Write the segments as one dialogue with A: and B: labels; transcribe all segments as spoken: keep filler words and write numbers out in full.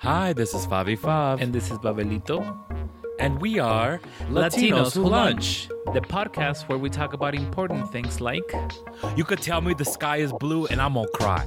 A: Hi, this is Favi Fav.
B: And this is Babelito.
A: And we are
B: Latinos, Who Lunch, the podcast where we talk about important things like...
A: You could tell me the sky is blue and I'm gonna cry.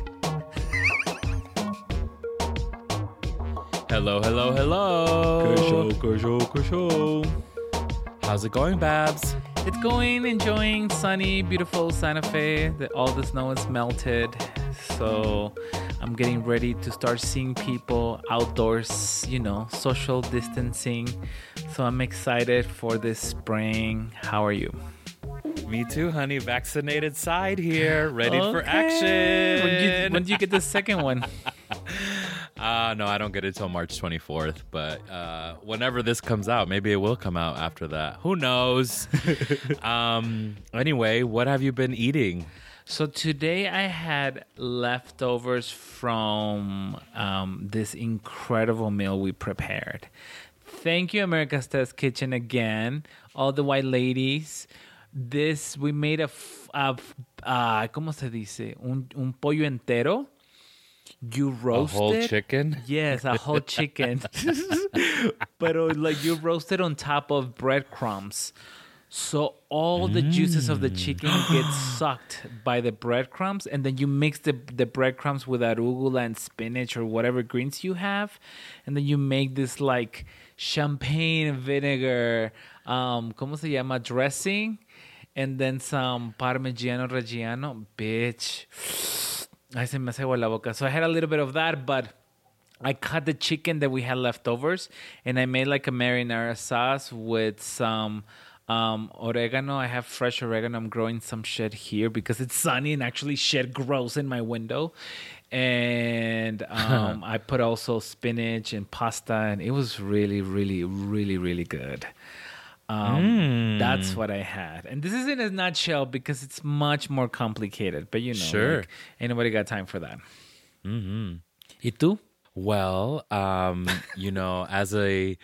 A: Hello, hello, hello.
B: Kusho, kusho, kusho.
A: How's it going, Babs?
B: It's going, enjoying sunny, beautiful Santa Fe. The, all the snow is melted. So I'm getting ready to start seeing people outdoors, you know, social distancing. So I'm excited for this spring. How are you?
A: Me too, honey. Vaccinated side here, ready
B: okay.
A: for action.
B: When do, you, when do you get the second one?
A: Uh, no, I don't get it till March twenty-fourth. But uh, whenever this comes out, maybe it will come out after that. Who knows? um. Anyway, what have you been eating?
B: So today I had leftovers from um, this incredible meal we prepared. Thank you, America's Test Kitchen again. All the white ladies. This, we made a, f- a f- uh, ¿cómo se dice? Un, un pollo entero. You roasted.
A: A whole chicken?
B: Yes, a whole chicken. But like you roasted on top of breadcrumbs. So all the juices of the chicken get sucked by the breadcrumbs, and then you mix the, the breadcrumbs with arugula and spinach or whatever greens you have, and then you make this like champagne vinegar, um, ¿cómo se llama? Dressing, and then some Parmigiano Reggiano. Bitch. Ay, se me hace agua la boca. So I had a little bit of that, but I cut the chicken that we had leftovers, and I made like a marinara sauce with some... Um, oregano. I have fresh oregano. I'm growing some shit here because it's sunny and actually shit grows in my window. And um, I put also spinach and pasta, and it was really, really, really, really good. Um,
A: mm.
B: That's what I had. And this is in a nutshell because it's much more complicated. But you know,
A: sure.
B: like, ain't nobody got time for that.
A: Mm-hmm.
B: ¿Y tú?
A: Well, um, you know, as a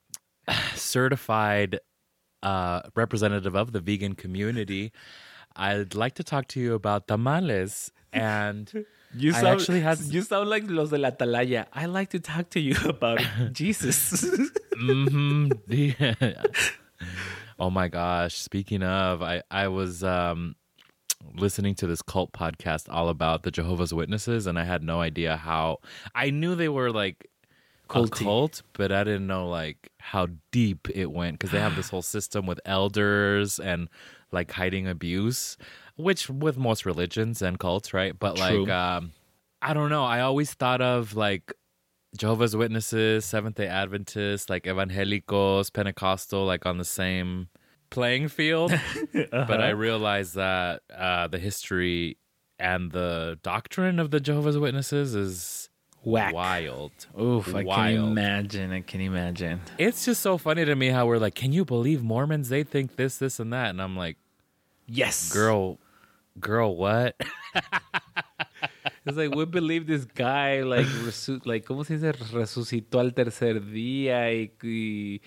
A: certified uh, representative of the vegan community, I'd like to talk to you about tamales. And
B: you
A: I
B: sound,
A: actually had...
B: you sound like los de la Atalaya. I like to talk to you about Jesus.
A: mm-hmm. Yeah. Oh my gosh. Speaking of, I, I was um, listening to this cult podcast all about the Jehovah's Witnesses, and I had no idea how... I knew they were like
B: Culty.
A: a cult, but I didn't know like how deep it went, because they have this whole system with elders and like hiding abuse, which with most religions and cults, right? But
B: True.
A: like um I don't know, I always thought of like Jehovah's Witnesses, Seventh-day Adventists, like Evangelicals, Pentecostal, like on the same playing field. uh-huh. But I realized that uh the history and the doctrine of the Jehovah's Witnesses is
B: whack.
A: Wild.
B: Oof, I
A: Wild.
B: can imagine. I can imagine.
A: It's just so funny to me how we're like, can you believe Mormons? They think this, this, and that. And I'm like,
B: yes.
A: Girl, girl, what?
B: It's like, we believe this guy, like, resu- like ¿cómo se dice? Resucitó al tercer día y, y,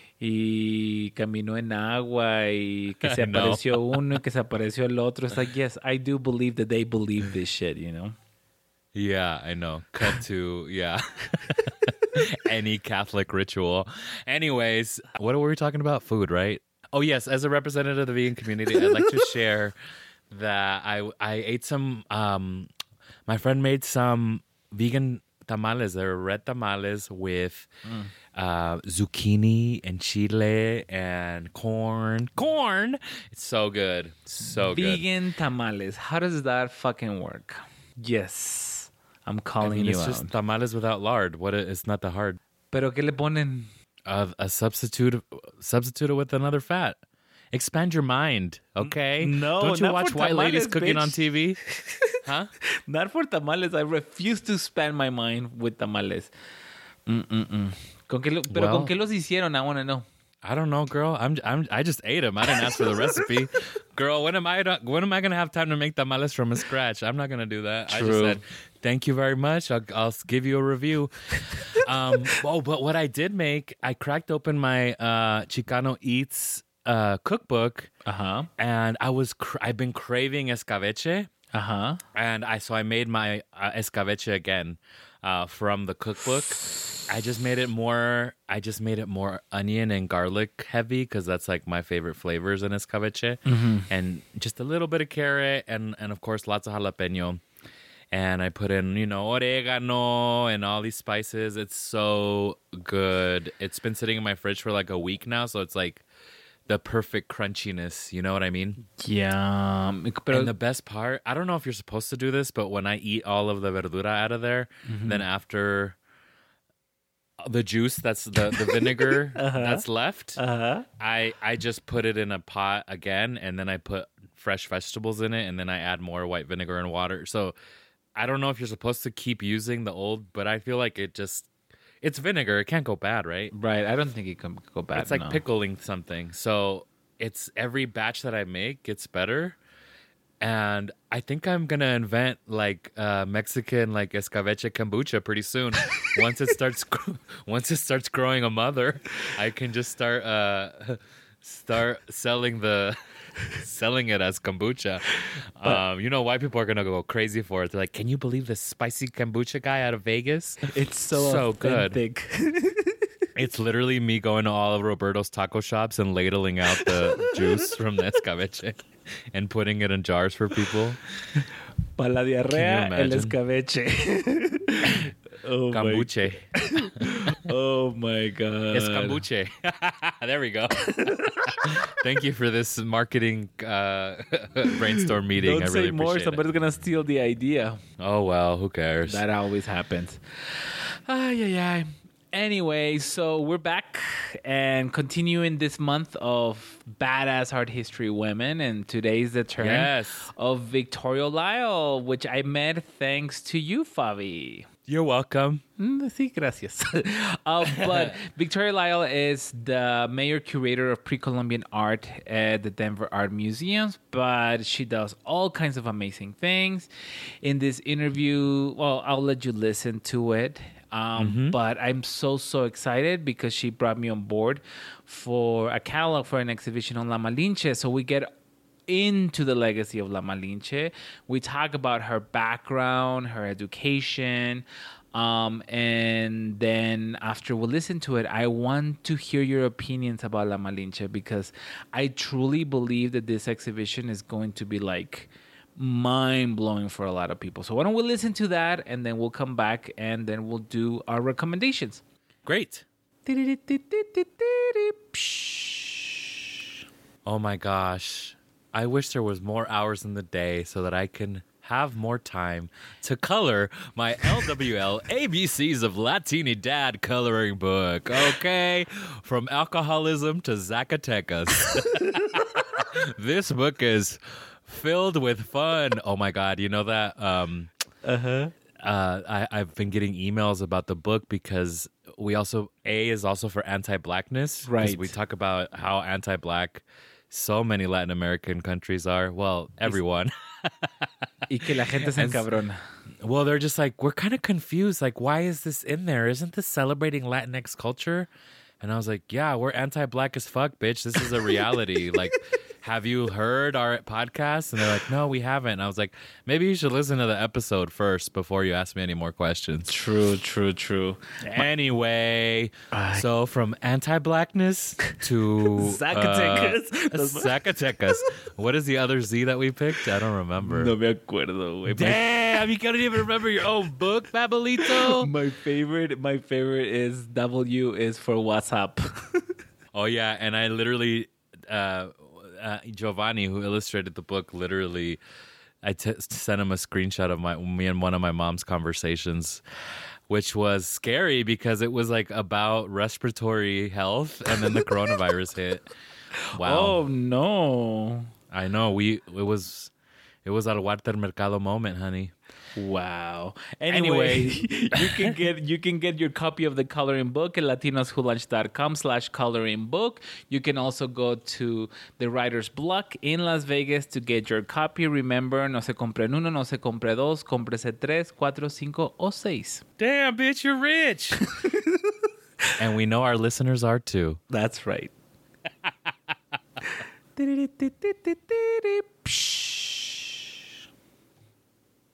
B: y caminó en agua y que se apareció uno y que se apareció el otro. It's like, yes, I do believe that they believe this shit, you know?
A: Yeah, I know. Cut to, yeah. Any Catholic ritual. Anyways, what were we talking about? Food, right? Oh, yes. As a representative of the vegan community, I'd like to share that I I ate some, um, my friend made some vegan tamales. They're red tamales with mm. uh, zucchini and chile and corn. Corn! It's so good. So
B: vegan
A: good.
B: Vegan tamales. How does that fucking work? Yes. I'm calling
A: I mean,
B: you
A: it's
B: out.
A: It's just tamales without lard. What? It's not that hard.
B: Pero ¿qué le ponen?
A: Uh, a substitute, substitute it with another fat. Expand your mind, okay?
B: No,
A: don't you
B: not
A: watch
B: for
A: white
B: tamales,
A: ladies cooking
B: bitch.
A: on T V? Huh?
B: Not for tamales. I refuse to expand my mind with tamales. Mm-mm-mm. ¿Con qué lo, pero
A: well,
B: ¿con qué los hicieron? I want to know.
A: I don't know, girl. I'm I'm I just ate them. I didn't ask for the recipe. Girl, when am I when am I gonna have time to make tamales from scratch? I'm not gonna do that.
B: True.
A: I just said thank you very much. I'll, I'll give you a review. Um, oh, but what I did make, I cracked open my uh, Chicano Eats uh, cookbook,
B: uh-huh.
A: and I was cr- I've been craving escabeche,
B: uh-huh.
A: and I so I made my uh, escabeche again. uh, from the cookbook. I just made it more. I just made it more onion and garlic heavy because that's like my favorite flavors in escabeche,
B: Mm-hmm.
A: and just a little bit of carrot and and of course lots of jalapeno. And I put in, you know, oregano and all these spices. It's so good. It's been sitting in my fridge for like a week now, so it's like the perfect crunchiness. You know what I mean?
B: Yeah. Pero,
A: And the best part, I don't know if you're supposed to do this, but when I eat all of the verdura out of there,
B: Mm-hmm.
A: then after the juice that's the, the vinegar
B: Uh-huh.
A: that's left,
B: uh-huh.
A: I I just put it in a pot again, and then I put fresh vegetables in it, and then I add more white vinegar and water. So I don't know if you're supposed to keep using the old, but I feel like it just it's vinegar. It can't go bad, right?
B: Right. I don't think it can go bad.
A: It's like
B: no.
A: pickling something. So it's every batch that I make gets better. And I think I'm gonna invent like uh, Mexican like escabeche kombucha pretty soon. Once it starts, gr- once it starts growing a mother, I can just start uh, start selling the selling it as kombucha. Um, you know why people are gonna go crazy for it? They're like, "Can you believe this spicy kombucha guy out of Vegas?"
B: It's so,
A: So good.
B: authentic.
A: It's literally me going to all of Roberto's taco shops and ladling out the juice from the escabeche and putting it in jars for people.
B: Para la diarrea,
A: Can you
B: el
A: imagine?
B: escabeche. oh, my,
A: Kombucha.
B: oh my God.
A: It's kombucha. There we go. Thank you for this marketing uh, brainstorm meeting.
B: Don't
A: I
B: say
A: really
B: more.
A: appreciate
B: Somebody's
A: it.
B: going to steal the idea.
A: Oh, well, who cares?
B: That always happens. Ay, ay, ay. Anyway, so we're back and continuing this month of badass art history women. And today's the turn
A: Yes.
B: of Victoria Lyle, which I met thanks to you, Fabi.
A: You're welcome.
B: Mm, sí, gracias. uh, but Victoria Lyle is the mayor curator of pre-Columbian art at the Denver Art Museums, but she does all kinds of amazing things. In this interview, well, I'll let you listen to it. Um,
A: Mm-hmm.
B: But I'm so, so excited because she brought me on board for a catalog for an exhibition on La Malinche. So we get into the legacy of La Malinche. We talk about her background, her education, um, and then after we listen to it, I want to hear your opinions about La Malinche because I truly believe that this exhibition is going to be like mind-blowing for a lot of people. So why don't we listen to that and then we'll come back and then we'll do our recommendations.
A: Great. Oh my gosh. I wish there was more hours in the day so that I can have more time to color my L W L A B Cs of Latinidad coloring book. Okay? From alcoholism to Zacatecas. This book is filled with fun. Oh my God. You know that? Um,
B: Uh-huh.
A: uh, I, I've been getting emails about the book because we also, A is also for anti-blackness. 'cause
B: Right.
A: We talk about how anti-black so many Latin American countries are. Well, everyone.
B: Y que la gente se encabrona.
A: Well, they're just like, we're kind of confused. Like, why is this in there? Isn't this celebrating Latinx culture? And I was like, yeah, we're anti-black as fuck, bitch. This is a reality. Like, have you heard our podcast? And they're like, no, we haven't. And I was like, maybe you should listen to the episode first before you ask me any more questions.
B: True, true, true.
A: Anyway,
B: I-
A: so from anti-blackness to
B: Zacatecas.
A: uh, Zacatecas. What is the other Z that we picked? I don't remember.
B: No me acuerdo, güey. My,
A: Damn, you can't even remember your own book, Babelito.
B: my favorite, my favorite is W is for WhatsApp.
A: Oh yeah, and I literally, uh, uh, Giovanni, who illustrated the book, literally, I t- sent him a screenshot of my me and one of my mom's conversations, which was scary because it was like about respiratory health, and then the coronavirus hit. Wow,
B: Oh no!
A: I know we it was it was a Walter Mercado moment, honey.
B: Wow. Anyway, you can get you can get your copy of the coloring book at latinos who lunch dot com slash coloring book. You can also go to the Writer's Block in Las Vegas to get your copy. Remember, no se compren uno, no se compre dos, cómprese tres, cuatro, cinco o seis.
A: Damn, bitch, you're rich. And we know our listeners are too.
B: That's right.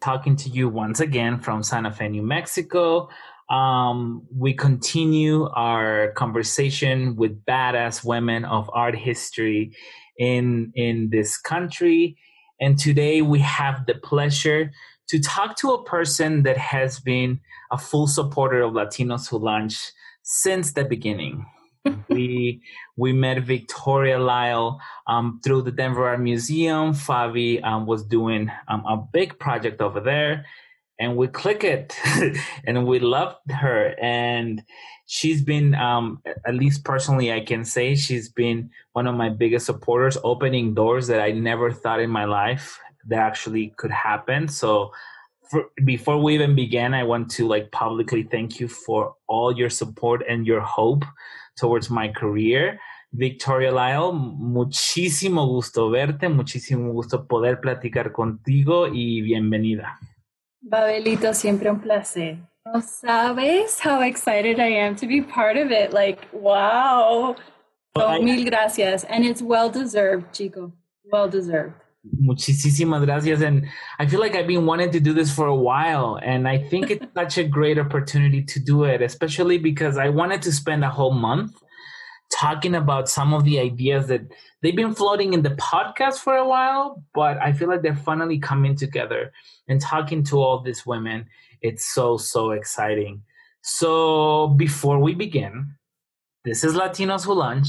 C: talking to you once again from Santa Fe, New Mexico. Um, we continue our conversation with badass women of art history in, in this country. And today we have the pleasure to talk to a person that has been a full supporter of Latinos Who Lunch since the beginning. we we met Victoria Lyle um, through the Denver Art Museum. Fabi um, was doing um, a big project over there, and we click it, and we loved her. And she's been, um, at least personally, I can say she's been one of my biggest supporters, opening doors that I never thought in my life that actually could happen. So for, before we even began, I want to like publicly thank you for all your support and your hope towards my career. Victoria Lyle, muchísimo gusto verte, muchísimo gusto poder platicar contigo y bienvenida.
D: Babelito, siempre un placer. No sabes how excited I am to be part of it. Like, wow. So, well, mil gracias. And it's well-deserved, Chico. Well-deserved.
C: Muchísimas gracias. And I feel like I've been wanting to do this for a while. And I think it's such a great opportunity to do it, especially because I wanted to spend a whole month talking about some of the ideas that they've been floating in the podcast for a while, but I feel like they're finally coming together and talking to all these women. It's so, so exciting. So before we begin, this is Latinos Who Lunch.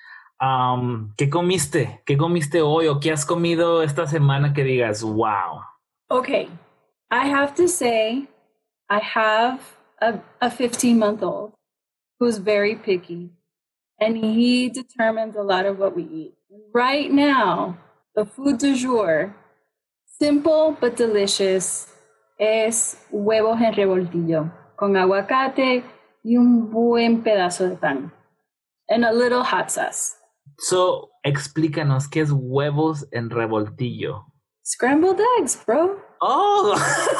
C: Um, ¿Qué comiste? ¿Qué comiste hoy o qué has comido esta semana que digas, wow?
D: Okay, I have to say, I have a, a fifteen-month-old who's very picky, and he determines a lot of what we eat. Right now, the food du jour, simple but delicious, es huevos en revoltillo con aguacate y un buen pedazo de pan and a little hot sauce.
C: So, explícanos, ¿qué es huevos en revoltillo?
D: Scrambled eggs, bro.
C: Oh!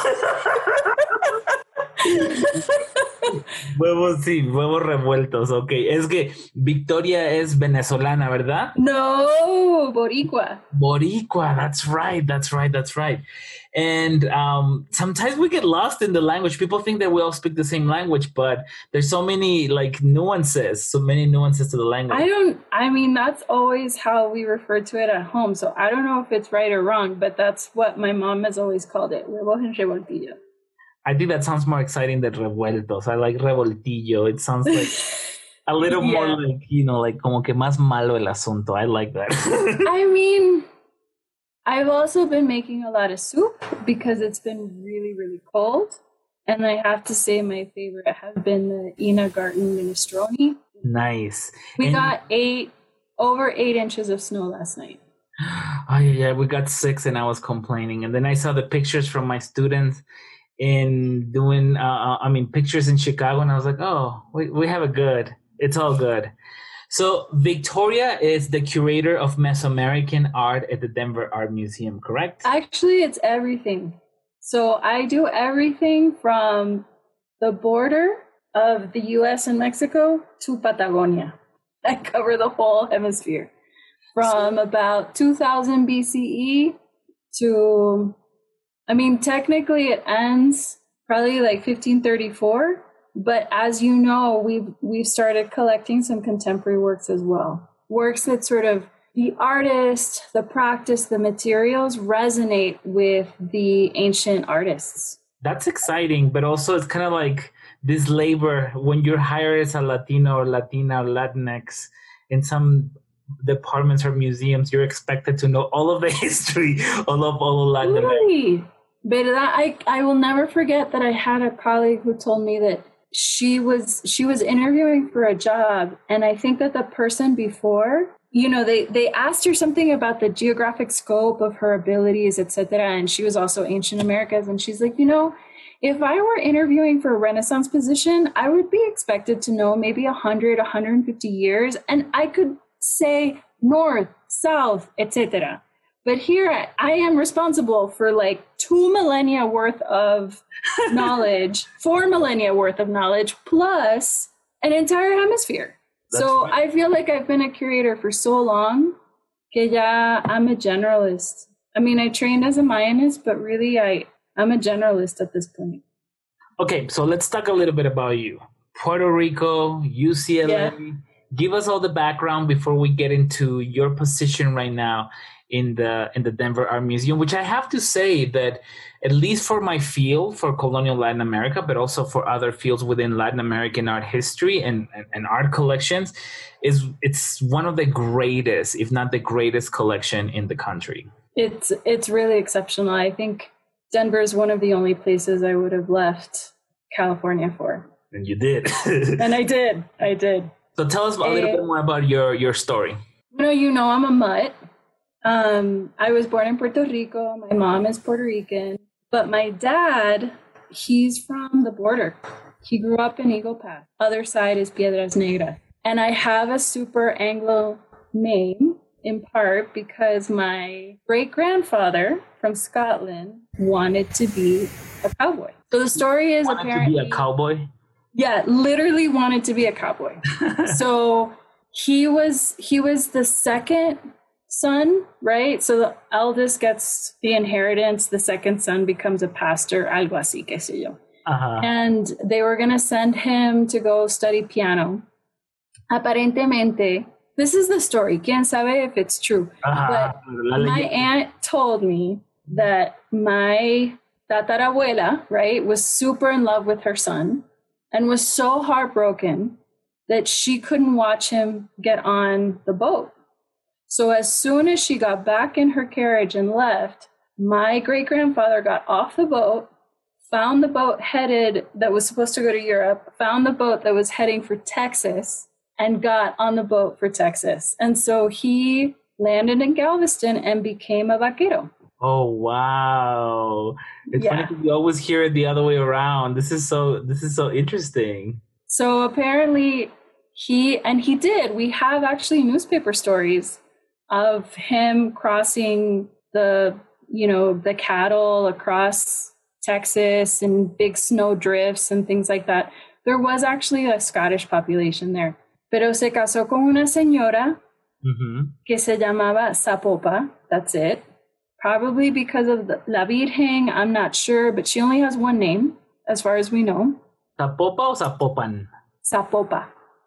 C: Huevos, sí, huevos revueltos, ok. Es que Victoria es venezolana, ¿verdad?
D: No, boricua.
C: Boricua, that's right, that's right, that's right. And um, sometimes we get lost in the language. People think that we all speak the same language, but there's so many like nuances, so many nuances to the language.
D: I don't, I mean, that's always how we refer to it at home. So I don't know if it's right or wrong, but that's what my mom has always called it, huevos en revoltillo.
C: I think that sounds more exciting than revueltos. I like revoltillo. It sounds like a little yeah. more like, you know, like como que más malo el asunto. I like that.
D: I mean, I've also been making a lot of soup because it's been really, really cold. And I have to say my favorite has been the Ina Garten minestrone.
C: Nice.
D: We
C: and
D: got eight, over eight inches of snow last night.
C: Oh, yeah, yeah, we got six and I was complaining. And then I saw the pictures from my students in doing, uh, I mean, pictures in Chicago. And I was like, oh, we, we have a good, it's all good. So Victoria is the curator of Mesoamerican art at the Denver Art Museum, correct?
D: Actually, it's everything. So I do everything from the border of the U S and Mexico to Patagonia. I cover the whole hemisphere from so, about two thousand B C E to, I mean, technically it ends probably like fifteen thirty-four. But as you know, we've, we've started collecting some contemporary works as well. Works that sort of the artist, the practice, the materials resonate with the ancient artists.
C: That's exciting, but also it's kind of like this labor when you're hired as a Latino or Latina or Latinx in some departments or museums, you're expected to know all of the history all of all of Latin America.
D: But I, I will never forget that I had a colleague who told me that she was she was interviewing for a job, and I think that the person before, you know, they they asked her something about the geographic scope of her abilities, et cetera. And she was also ancient Americas, and she's like, you know, if I were interviewing for a Renaissance position, I would be expected to know maybe one hundred, one hundred fifty years, and I could say north, south, et cetera. But here I, I am responsible for like two millennia worth of knowledge, four millennia worth of knowledge, plus an entire hemisphere. That's so right. I feel like I've been a curator for so long que ya I'm a generalist. I mean, I trained as a Mayanist, but really I, I'm a generalist at this point.
C: Okay, so let's talk a little bit about you. Puerto Rico, U C L A.
D: Yeah.
C: Give us all the background before we get into your position right now in the in the Denver Art Museum, which I have to say that at least for my field, for colonial Latin America, but also for other fields within Latin American art history and, and, and art collections, is it's one of the greatest, if not the greatest collection in the country.
D: It's it's really exceptional. I think Denver is one of the only places I would have left California for.
C: And you did.
D: And I did. I did.
C: So tell us a little
D: Uh,
C: bit more about your, your story.
D: You know, you know, I'm a mutt. Um, I was born in Puerto Rico. My mom is Puerto Rican. But my dad, he's from the border. He grew up in Eagle Pass. Other side is Piedras Negras. And I have a super Anglo name in part because my great-grandfather from Scotland wanted to be a cowboy. So the story is
C: Wanted
D: apparently...
C: to be a cowboy?
D: Yeah, literally wanted to be a cowboy. So he was he was the second son, right? So the eldest gets the inheritance, the second son becomes a pastor, algo así, qué sé yo.
C: Uh-huh.
D: And they were going to send him to go study piano. Aparentemente, this is the story. Quién sabe if it's true.
C: Uh-huh.
D: But
C: La
D: my
C: leyenda.
D: aunt told me that my tatarabuela, right, was super in love with her son and was so heartbroken that she couldn't watch him get on the boat. So as soon as she got back in her carriage and left, my great-grandfather got off the boat, found the boat headed that was supposed to go to Europe, found the boat that was heading for Texas, and got on the boat for Texas. And so he landed in Galveston and became a vaquero.
C: Oh wow! It's
D: Yeah.
C: funny because you always hear it the other way around. This is so. This is so interesting.
D: So apparently he, and he did, we have actually newspaper stories of him crossing the, you know, the cattle across Texas and big snow drifts and things like that. There was actually a Scottish population there. Pero se casó con una señora
C: Mm-hmm.
D: que se llamaba Zapopa. That's it. Probably because of the, La Virgen, I'm not sure, but she only has one name, as far as we know.
C: Zapopa or Zapopan?
D: Zapopa.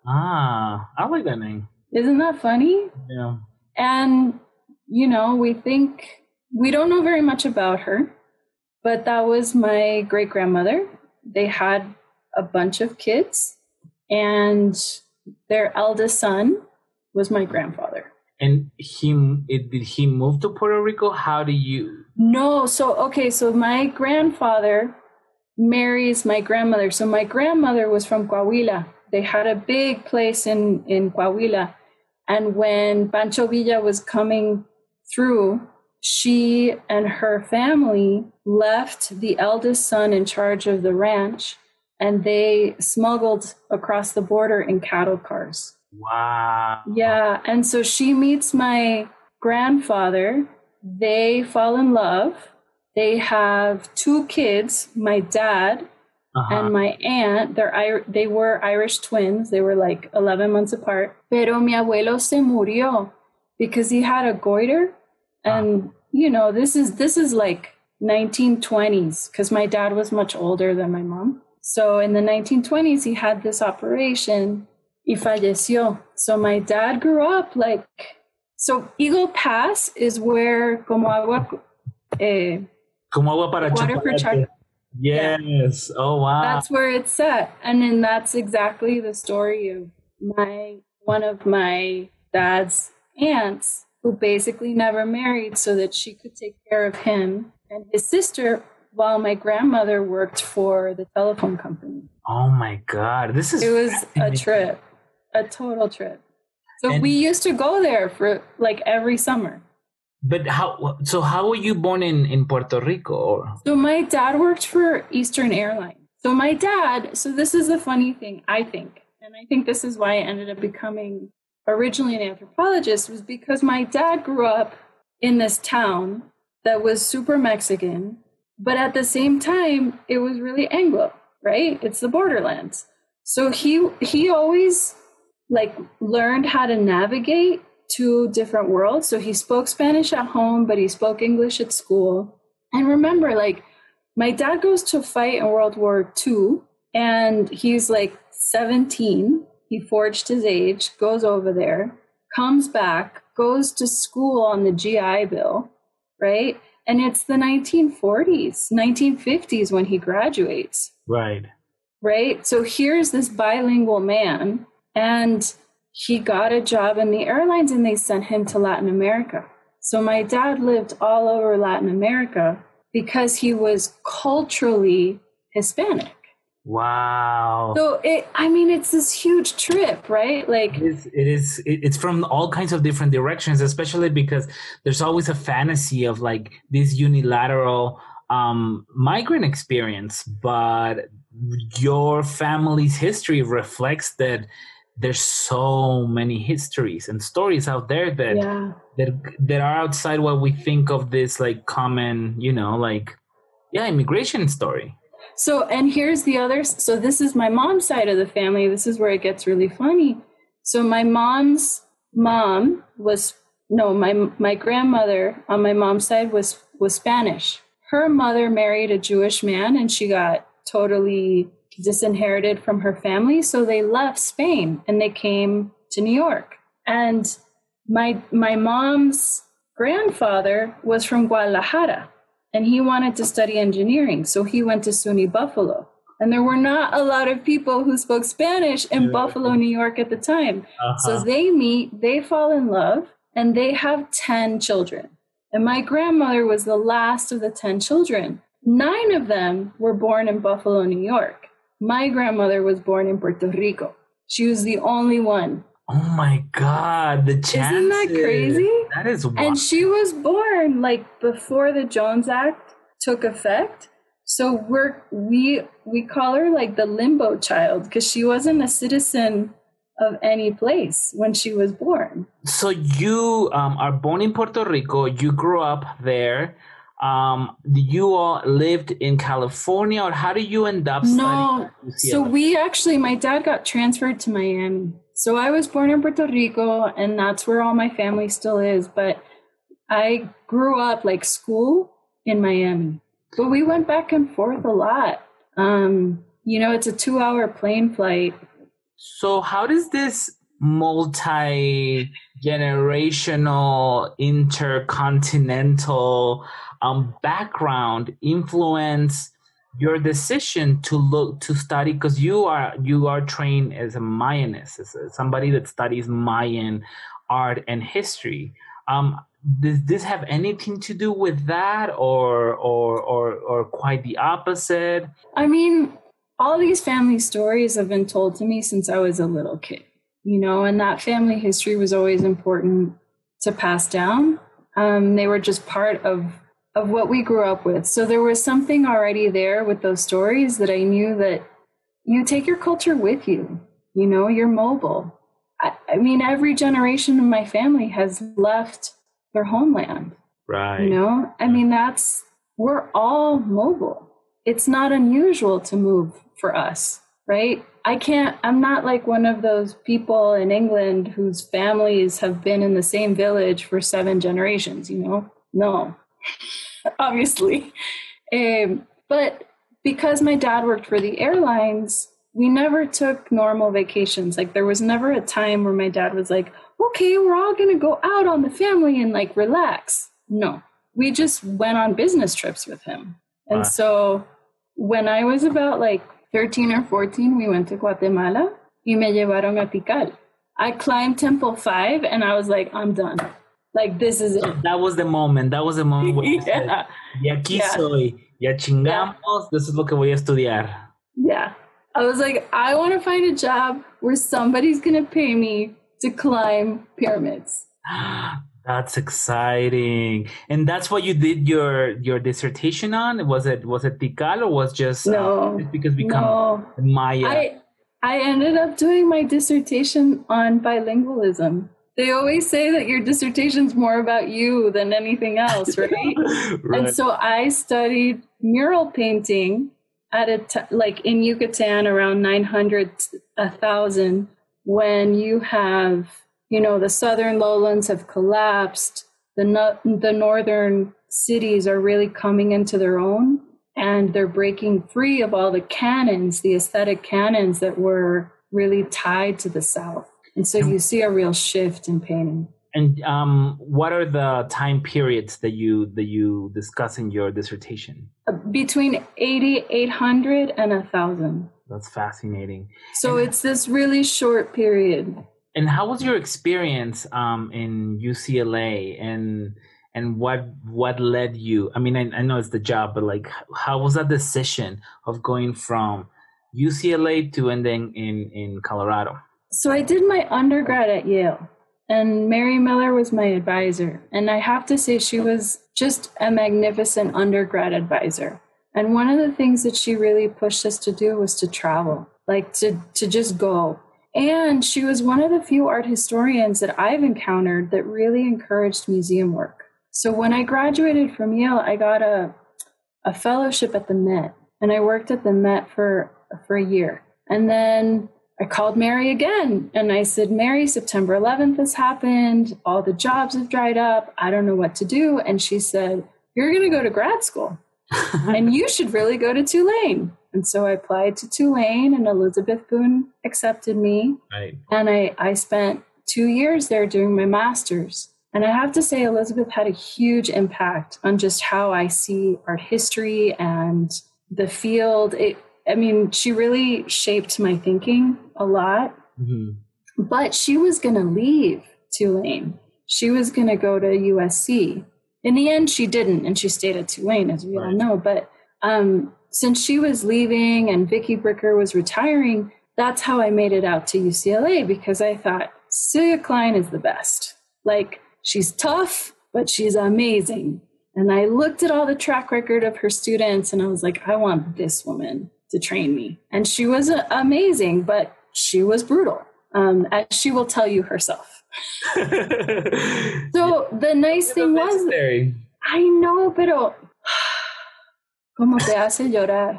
C: Ah, I like that name.
D: Isn't that funny?
C: Yeah.
D: And, you know, we think, we don't know very much about her, but that was my great-grandmother. They had a bunch of kids, and their eldest son was my grandfather.
C: And he it, did he move to Puerto Rico? How do you?
D: No, so, okay, so my grandfather marries my grandmother. So my grandmother was from Coahuila. They had a big place in, in Coahuila. And when Pancho Villa was coming through, she and her family left the eldest son in charge of the ranch, and they smuggled across the border in cattle cars.
C: Wow.
D: Yeah, and so she meets my grandfather. They fall in love. They have two kids, my dad
C: Uh-huh.
D: and my aunt. They're Ir- they were Irish twins. They were like eleven months apart. Pero mi abuelo se murió because he had a goiter. And, you know, this is this is like nineteen twenties because my dad was much older than my mom. So in the nineteen twenties, he had this operation y falleció. So my dad grew up like, so Eagle Pass is where como agua, eh,
C: Como agua para
D: water for
C: chocolate.
D: chocolate.
C: Yes. Oh wow.
D: That's where it's set. And then that's exactly the story of my, one of my dad's aunts who basically never married so that she could take care of him and his sister while my grandmother worked for the telephone company.
C: Oh my God. This is
D: It was a trip, a total trip. So
C: And-
D: we used to go there for like every summer.
C: But how? So how were you born in in Puerto Rico? Or?
D: So my dad worked for Eastern Airlines. So my dad, so this is the funny thing, I think, and I think this is why I ended up becoming originally an anthropologist, was because my dad grew up in this town that was super Mexican, but at the same time, it was really Anglo, right? It's the borderlands. So he he always like learned how to navigate two different worlds. So he spoke Spanish at home, but he spoke English at school. And remember, like, my dad goes to fight in World War Two, and he's like seventeen. He forged his age, goes over there, comes back, goes to school on the G I Bill, right? And it's the nineteen forties, nineteen fifties when he graduates.
C: Right.
D: Right? So here's this bilingual man, and he got a job in the airlines, and they sent him to Latin America. So my dad lived all over Latin America because he was culturally Hispanic.
C: Wow.
D: So it, I mean, it's this huge trip, right? Like
C: it is, it is it- it's from all kinds of different directions, especially because there's always a fantasy of like this unilateral um, migrant experience, but your family's history reflects that there's so many histories and stories out there that
D: yeah.
C: that that are outside what we think of this like common, you know, like yeah, immigration story.
D: So, and here's the other. So this is my mom's side of the family. This is where it gets really funny. So my mom's mom was, no, my my grandmother on my mom's side was was Spanish. Her mother married a Jewish man, and she got totally disinherited from her family. So they left Spain and they came to New York. And my my mom's grandfather was from Guadalajara, and he wanted to study engineering. So he went to SUNY Buffalo. And there were not a lot of people who spoke Spanish in
C: Yeah.
D: Buffalo, New York at the time.
C: Uh-huh.
D: So they meet, they fall in love, and they have ten children. And my grandmother was the last of the ten children. Nine of them were born in Buffalo, New York. My grandmother was born in Puerto Rico. She was the only one.
C: Oh my God, the chances.
D: Isn't that crazy?
C: That is wild.
D: And she was born like before the Jones Act took effect. So we're we we call her like the limbo child because she wasn't a citizen of any place when she was born.
C: So you um, are born in Puerto Rico. You grew up there. Um, you all lived in California, or how did you end up studying
D: No,
C: at U C L A?
D: so we actually, my dad got transferred to Miami. So I was born in Puerto Rico, and that's where all my family still is. But I grew up like school in Miami. But we went back and forth a lot. Um, you know, it's a two hour plane flight.
C: So how does this multi-generational, intercontinental um, background influence your decision to look to study? Because you are you are trained as a Mayanist, as a- somebody that studies Mayan art and history. Um, does this have anything to do with that, or or or or quite the opposite?
D: I mean, all these family stories have been told to me since I was a little kid, you know, and that family history was always important to pass down. Um, they were just part of of what we grew up with. So there was something already there with those stories that I knew that you take your culture with you, you know, you're mobile. I, I mean, every generation in my family has left their homeland.
C: Right.
D: You know, I mean, that's, we're all mobile. It's not unusual to move for us, right? I can't, I'm not like one of those people in England whose families have been in the same village for seven generations, you know? No, obviously. Um, but because my dad worked for the airlines, we never took normal vacations. Like there was never a time where my dad was like, okay, we're all going to go out on the family and like relax. No, we just went on business trips with him. And
C: Wow.
D: so when I was about like thirteen or fourteen, we went to Guatemala y me llevaron a Tikal. I climbed Temple five and I was like, I'm done. Like, this is it.
C: That was the moment. That was the moment where you said,
D: Yeah.
C: y aquí
D: Yeah.
C: soy, ya chingamos, this is lo que voy a estudiar.
D: Yeah. I was like, I want to find a job where somebody's going to pay me to climb pyramids.
C: That's exciting. And that's what you did your your dissertation on? Was it was it Tikal, or was just
D: No.
C: uh, just because become
D: No.
C: Maya?
D: I I ended up doing my dissertation on bilingualism. They always say that your dissertation's more about you than anything else, right?
C: Right.
D: And so I studied mural painting at a t- like in Yucatan around nine hundred, one thousand, when you have, you know, the southern lowlands have collapsed, the no- the northern cities are really coming into their own. and they're breaking free of all the canons, the aesthetic canons that were really tied to the South. And so you see a real shift in painting.
C: And um, what are the time periods that you that you discuss in your dissertation?
D: Uh, between eighty-eight hundred and one thousand.
C: That's fascinating.
D: So
C: and,
D: it's this really short period.
C: And how was your experience um, in U C L A, and and what what led you? I mean, I, I know it's the job, but like, how was that decision of going from U C L A to ending in, in Colorado?
D: So I did my undergrad at Yale, and Mary Miller was my advisor. And I have to say, she was just a magnificent undergrad advisor. And one of the things that she really pushed us to do was to travel, like to, to just go. And she was one of the few art historians that I've encountered that really encouraged museum work. So when I graduated from Yale, I got a, a fellowship at the Met, and I worked at the Met for, for a year. And then I called Mary again, and I said, Mary, September eleventh has happened. All the jobs have dried up. I don't know what to do. And she said, you're going to go to grad school, and you should really go to Tulane. And so I applied to Tulane, and Elizabeth Boone accepted me.
C: Right.
D: And I, I spent two years there doing my master's. And I have to say, Elizabeth had a huge impact on just how I see art history and the field. It, I mean, she really shaped my thinking a lot. Mm-hmm. But she was going to leave Tulane. She was going to go to U S C. In the end, she didn't, and she stayed at Tulane, as we right. all know. But um, since she was leaving and Vicki Bricker was retiring, that's how I made it out to U C L A, because I thought Celia Klein is the best. Like, she's tough, but she's amazing. And I looked at all the track record of her students, and I was like, I want this woman to train me. And she was uh, amazing, but she was brutal, um, as she will tell you herself. So the nice
C: it's
D: thing was,
C: necessary.
D: I know, pero como te hace llorar.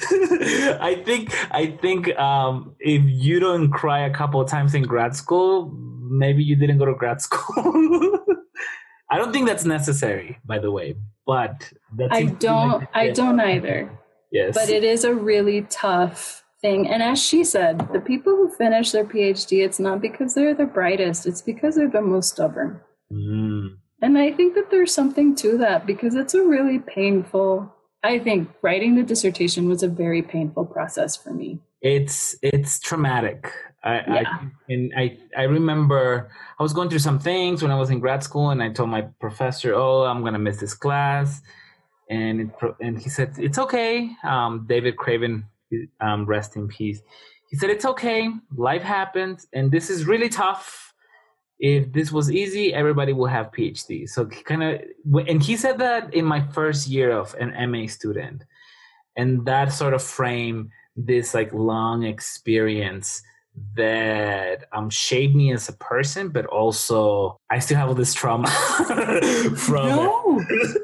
C: I think I think um, if you don't cry a couple of times in grad school, maybe you didn't go to grad school. I don't think that's necessary, by the way, but that's
D: I don't. Like I don't either.
C: Yes,
D: but it is a really tough thing. And as she said, the people who finish their PhD, it's not because they're the brightest; it's because they're the most stubborn. Mm. And I think that there's something to that, because it's a really painful. I think writing the dissertation was a very painful process for me.
C: It's it's traumatic. I,
D: yeah.
C: I and I I remember I was going through some things when I was in grad school, and I told my professor, "Oh, I'm gonna miss this class," and it, and he said, "It's okay." Um, David Craven, um, rest in peace. He said, "It's okay. Life happens, and this is really tough. If this was easy, everybody will have PhDs." So kind of, and he said that in my first year of an M A student, and that sort of framed this like long experience that um shaped me as a person, but also I still have all this trauma from
D: no.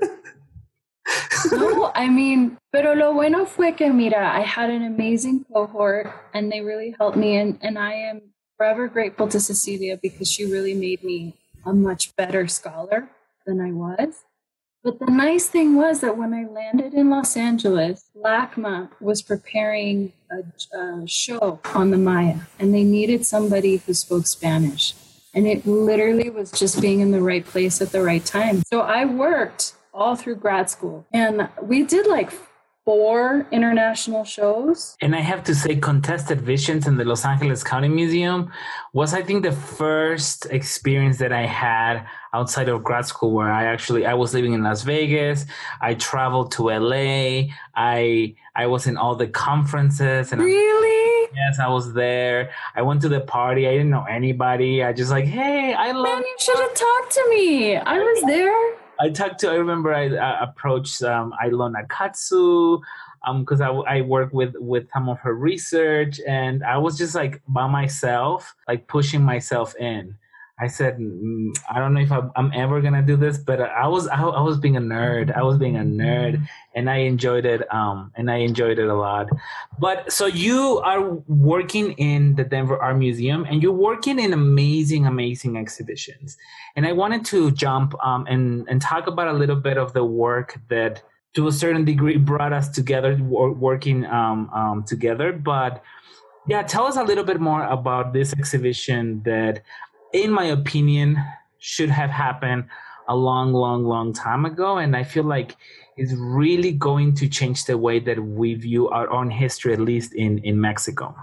D: No, I mean, pero lo bueno fue que, mira, I had an amazing cohort, and they really helped me, and, and I am forever grateful to Cecilia, because she really made me a much better scholar than I was. But the nice thing was that when I landed in Los Angeles, LACMA was preparing a, a show on the Maya, and they needed somebody who spoke Spanish. And it literally was just being in the right place at the right time. So I worked all through grad school, and we did like four international shows.
C: And I have to say, Contested Visions in the Los Angeles County Museum was, I think, the first experience that I had outside of grad school, where I actually, I was living in Las Vegas. I traveled to L A. I I was in all the conferences. And
D: really?
C: I, yes, I was there. I went to the party. I didn't know anybody. I just like, hey, I love.
D: Man, you should have talked to me. I was there.
C: I talked to, I remember I uh, approached um, Ilona Katsu because um, I, I worked with, with some of her research, and I was just like by myself, like pushing myself in. I said, mm, I don't know if I'm, I'm ever going to do this, but I was I, I was being a nerd. I was being a nerd, and I enjoyed it. Um, and I enjoyed it a lot. But so you are working in the Denver Art Museum, and you're working in amazing, amazing exhibitions. And I wanted to jump um, and, and talk about a little bit of the work that to a certain degree brought us together, working um, um, together. But yeah, tell us a little bit more about this exhibition that, in my opinion, should have happened a long, long, long time ago. And I feel like it's really going to change the way that we view our own history, at least in, in Mexico.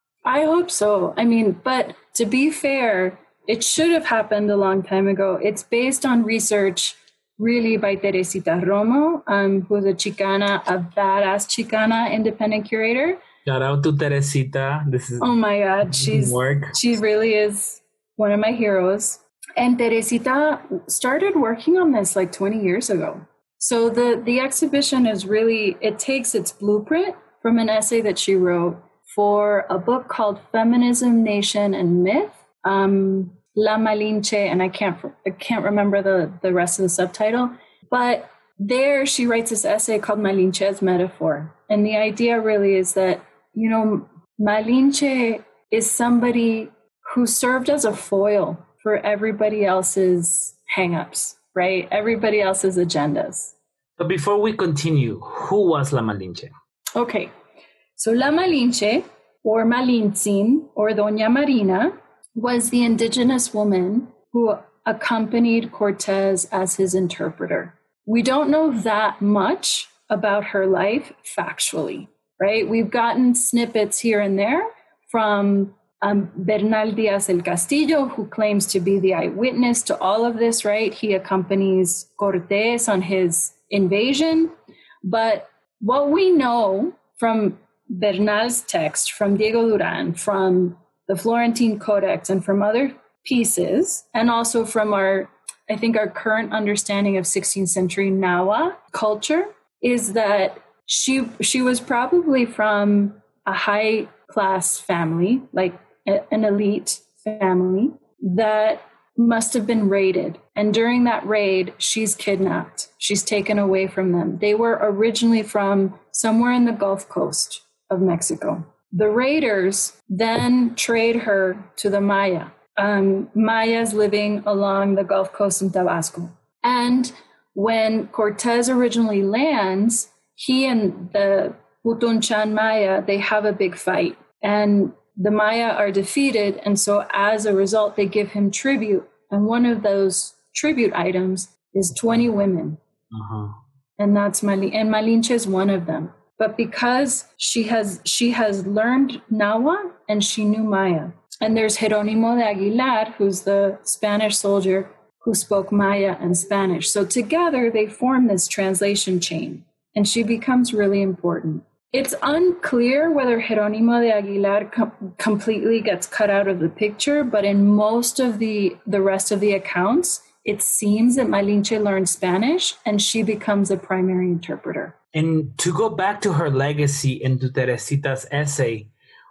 D: I hope so. I mean, but to be fair, it should have happened a long time ago. It's based on research really by Teresita Romo, um, who's a Chicana, a badass Chicana independent curator.
C: Shout out to Teresita. This is
D: oh my God, she's
C: work.
D: She really is one of my heroes. And Teresita started working on this like twenty years ago. So the, the exhibition is really, it takes its blueprint from an essay that she wrote for a book called Feminism, Nation, and Myth, um, La Malinche, and I can't I can't remember the, the rest of the subtitle. But there she writes this essay called Malinche's Metaphor. And the idea really is that, you know, Malinche is somebody who served as a foil for everybody else's hangups, right? Everybody else's agendas.
C: But before we continue, who was La Malinche?
D: Okay, so La Malinche, or Malintzin, or Doña Marina, was the indigenous woman who accompanied Cortez as his interpreter. We don't know that much about her life factually, right? We've gotten snippets here and there from um, Bernal Díaz del Castillo, who claims to be the eyewitness to all of this, right? He accompanies Cortés on his invasion. But what we know from Bernal's text, from Diego Duran, from the Florentine Codex, and from other pieces, and also from our, I think, our current understanding of sixteenth century Nahua culture, is that she she was probably from a high class family, like a, an elite family, that must have been raided. And during that raid, she's kidnapped. She's taken away from them. They were originally from somewhere in the Gulf Coast of Mexico. The raiders then trade her to the Maya. Um, Mayas living along the Gulf Coast in Tabasco. And when Cortez originally lands, he and the Putunchan Maya, they have a big fight. And the Maya are defeated, and so as a result, they give him tribute. And one of those tribute items is twenty women.
C: Uh-huh.
D: And that's Malin, and Malinche is one of them. But because she has she has learned Nahua and she knew Maya. And there's Jerónimo de Aguilar, who's the Spanish soldier who spoke Maya and Spanish. So together they form this translation chain, and she becomes really important. It's unclear whether Jerónimo de Aguilar com- completely gets cut out of the picture, but in most of the, the rest of the accounts, it seems that Malinche learned Spanish and she becomes a primary interpreter.
C: And to go back to her legacy and to Teresita's essay,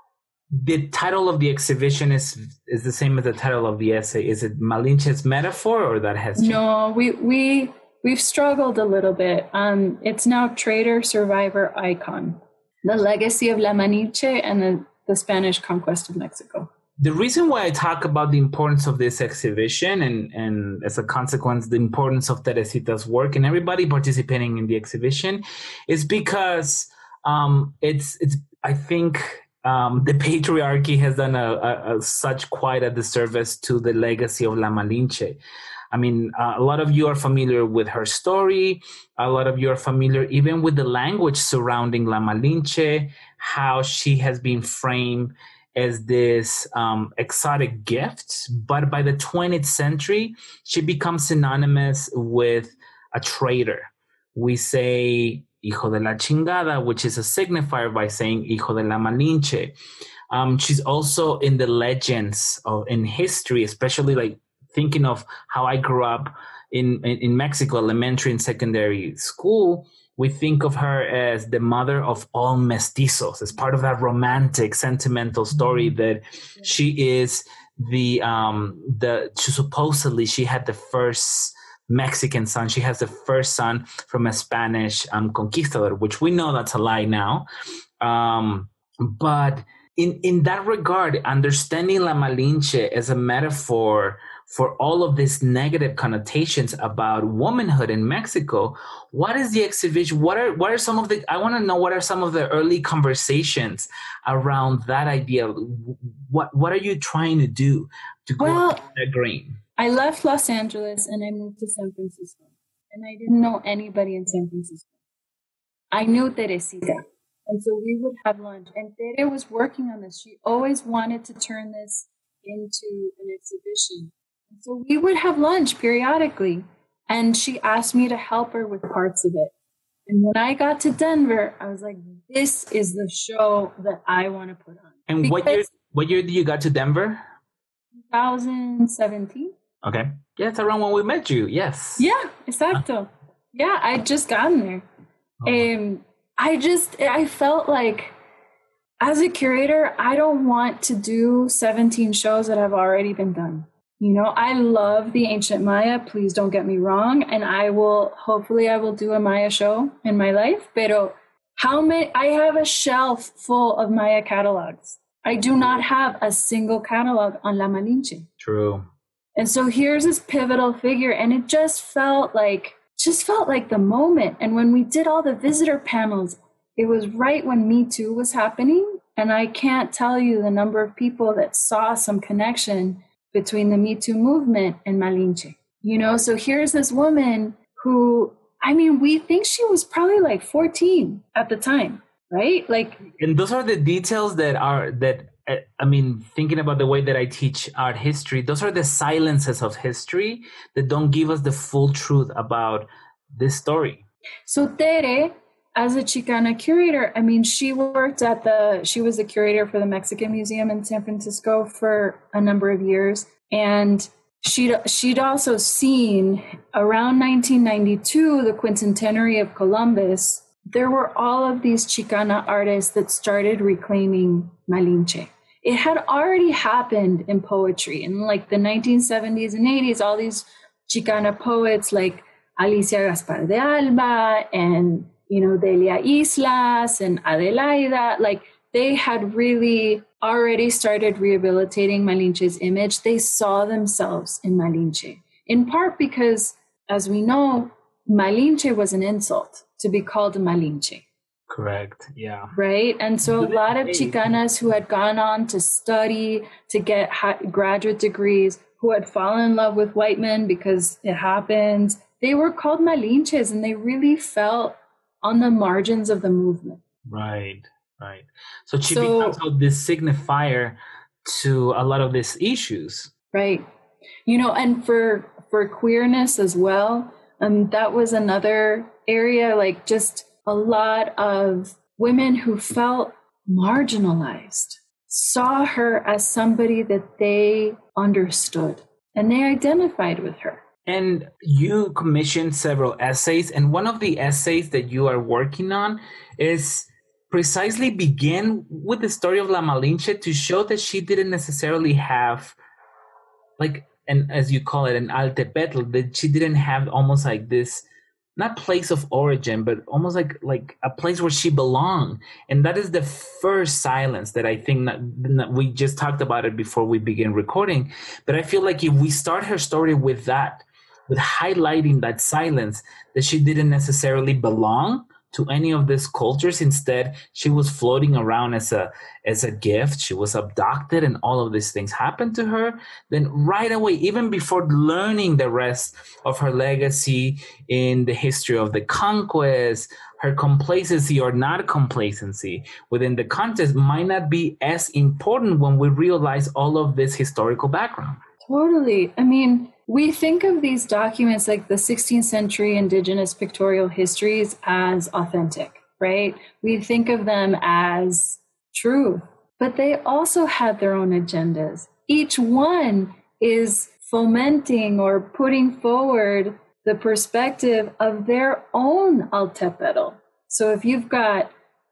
C: the title of the exhibition is is the same as the title of the essay. Is it Malinche's Metaphor, or that has changed?
D: No, we we we've struggled a little bit. Um, it's now Trader Survivor Icon, the legacy of La Malinche and the, the Spanish conquest of Mexico.
C: The reason why I talk about the importance of this exhibition and, and as a consequence, the importance of Teresita's work and everybody participating in the exhibition is because um, it's, it's, I think um, the patriarchy has done a, a, a such quite a disservice to the legacy of La Malinche. I mean, uh, a lot of you are familiar with her story. A lot of you are familiar even with the language surrounding La Malinche, how she has been framed as this um, exotic gift. But by the twentieth century, she becomes synonymous with a traitor. We say hijo de la chingada, which is a signifier by saying hijo de la Malinche. Um, she's also in the legends of in history, especially like thinking of how I grew up in, in, in Mexico, elementary and secondary school. We think of her as the mother of all mestizos, as part of that romantic, sentimental story that she is the, um, the she supposedly she had the first Mexican son. She has the first son from a Spanish um, conquistador, which we know that's a lie now. Um, but in, in that regard, understanding La Malinche as a metaphor for all of these negative connotations about womanhood in Mexico. What is the exhibition? What are what are some of the? I want to know what are some of the early conversations around that idea. What what are you trying to do to go
D: Well,
C: against that grain?
D: I left Los Angeles and I moved to San Francisco, and I didn't know anybody in San Francisco. I knew Teresita, and so we would have lunch. And Tere was working on this. She always wanted to turn this into an exhibition. And so we would have lunch periodically, and she asked me to help her with parts of it. And when I got to Denver, I was like, this is the show that I want to put on.
C: And what year what year did you got to Denver?
D: twenty seventeen.
C: Okay. Yeah, it's around when we met you. Yes.
D: Yeah, exacto. Yeah, I just gotten there.
C: Oh.
D: Um, I just, I felt like as a curator, I don't want to do seventeen shows that have already been done. You know, I love the ancient Maya, please don't get me wrong. And I will, hopefully I will do a Maya show in my life. Pero how many, I have a shelf full of Maya catalogs. I do not have a single catalog on La Malinche.
C: True.
D: And so here's this pivotal figure, and it just felt like, just felt like the moment. And when we did all the visitor panels, it was right when Me Too was happening. And I can't tell you the number of people that saw some connection between the Me Too movement and Malinche. You know, so here's this woman who, I mean, we think she was probably like fourteen at the time, right? Like,
C: and those are the details that are, that, uh, I mean, thinking about the way that I teach art history, those are the silences of history that don't give us the full truth about this story.
D: So Tere, as a Chicana curator, I mean, she worked at the, she was the curator for the Mexican Museum in San Francisco for a number of years. And she'd, she'd also seen around nineteen ninety-two, the quincentenary of Columbus, there were all of these Chicana artists that started reclaiming Malinche. It had already happened in poetry in like the nineteen seventies and eighties, all these Chicana poets like Alicia Gaspar de Alba and, you know, Delia Islas and Adelaida, like they had really already started rehabilitating Malinche's image. They saw themselves in Malinche, in part because, as we know, Malinche was an insult to be called a Malinche.
C: Correct. Yeah.
D: Right. And so a lot of Chicanas who had gone on to study, to get graduate degrees, who had fallen in love with white men because it happens, they were called Malinches, and they really felt on the margins of the movement.
C: Right. Right. So she
D: So-
C: becomes this signifier to a lot of these issues.
D: Right. You know, and for for queerness as well, um, that was another area, like just a lot of women who felt marginalized saw her as somebody that they understood, and they identified with her.
C: And you commissioned several essays, and one of the essays that you are working on is precisely begin with the story of La Malinche to show that she didn't necessarily have, like, and as you call it, an altepetl, that she didn't have almost like this, not place of origin, but almost like like a place where she belonged. And that is the first silence that I think that, that we just talked about it before we begin recording. But I feel like if we start her story with that, with highlighting that silence, that she didn't necessarily belong to any of these cultures. Instead, she was floating around as a as a gift. She was abducted, and all of these things happened to her. Then right away, even before learning the rest of her legacy in the history of the conquest, her complacency or not complacency within the context might not be as important when we realize all of this historical background.
D: Totally. I mean, we think of these documents like the sixteenth century indigenous pictorial histories as authentic, right? We think of them as truth, but they also had their own agendas. Each one is fomenting or putting forward the perspective of their own altepetl. So if you've got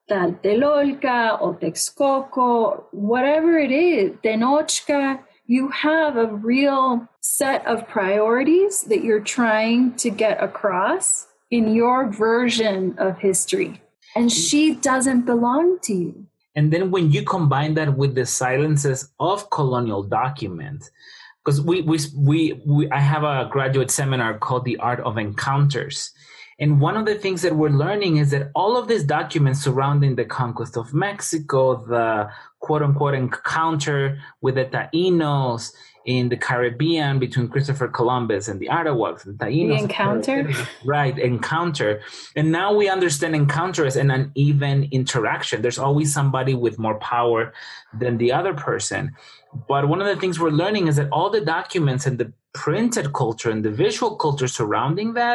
D: Tlatelolca or Texcoco, whatever it is, Tenochca, you have a real set of priorities that you're trying to get across in your version of history. And she doesn't belong to you.
C: And then when you combine that with the silences of colonial documents, because we, we we we I have a graduate seminar called The Art of Encounters. And one of the things that we're learning is that all of these documents surrounding the conquest of Mexico, the quote unquote encounter with the Taínos in the Caribbean between Christopher Columbus and the Arawaks and Taínos.
D: The encounter?
C: Right, encounter. And now we understand encounter as an uneven interaction. There's always somebody with more power than the other person. But one of the things we're learning is that all the documents and the printed culture and the visual culture surrounding that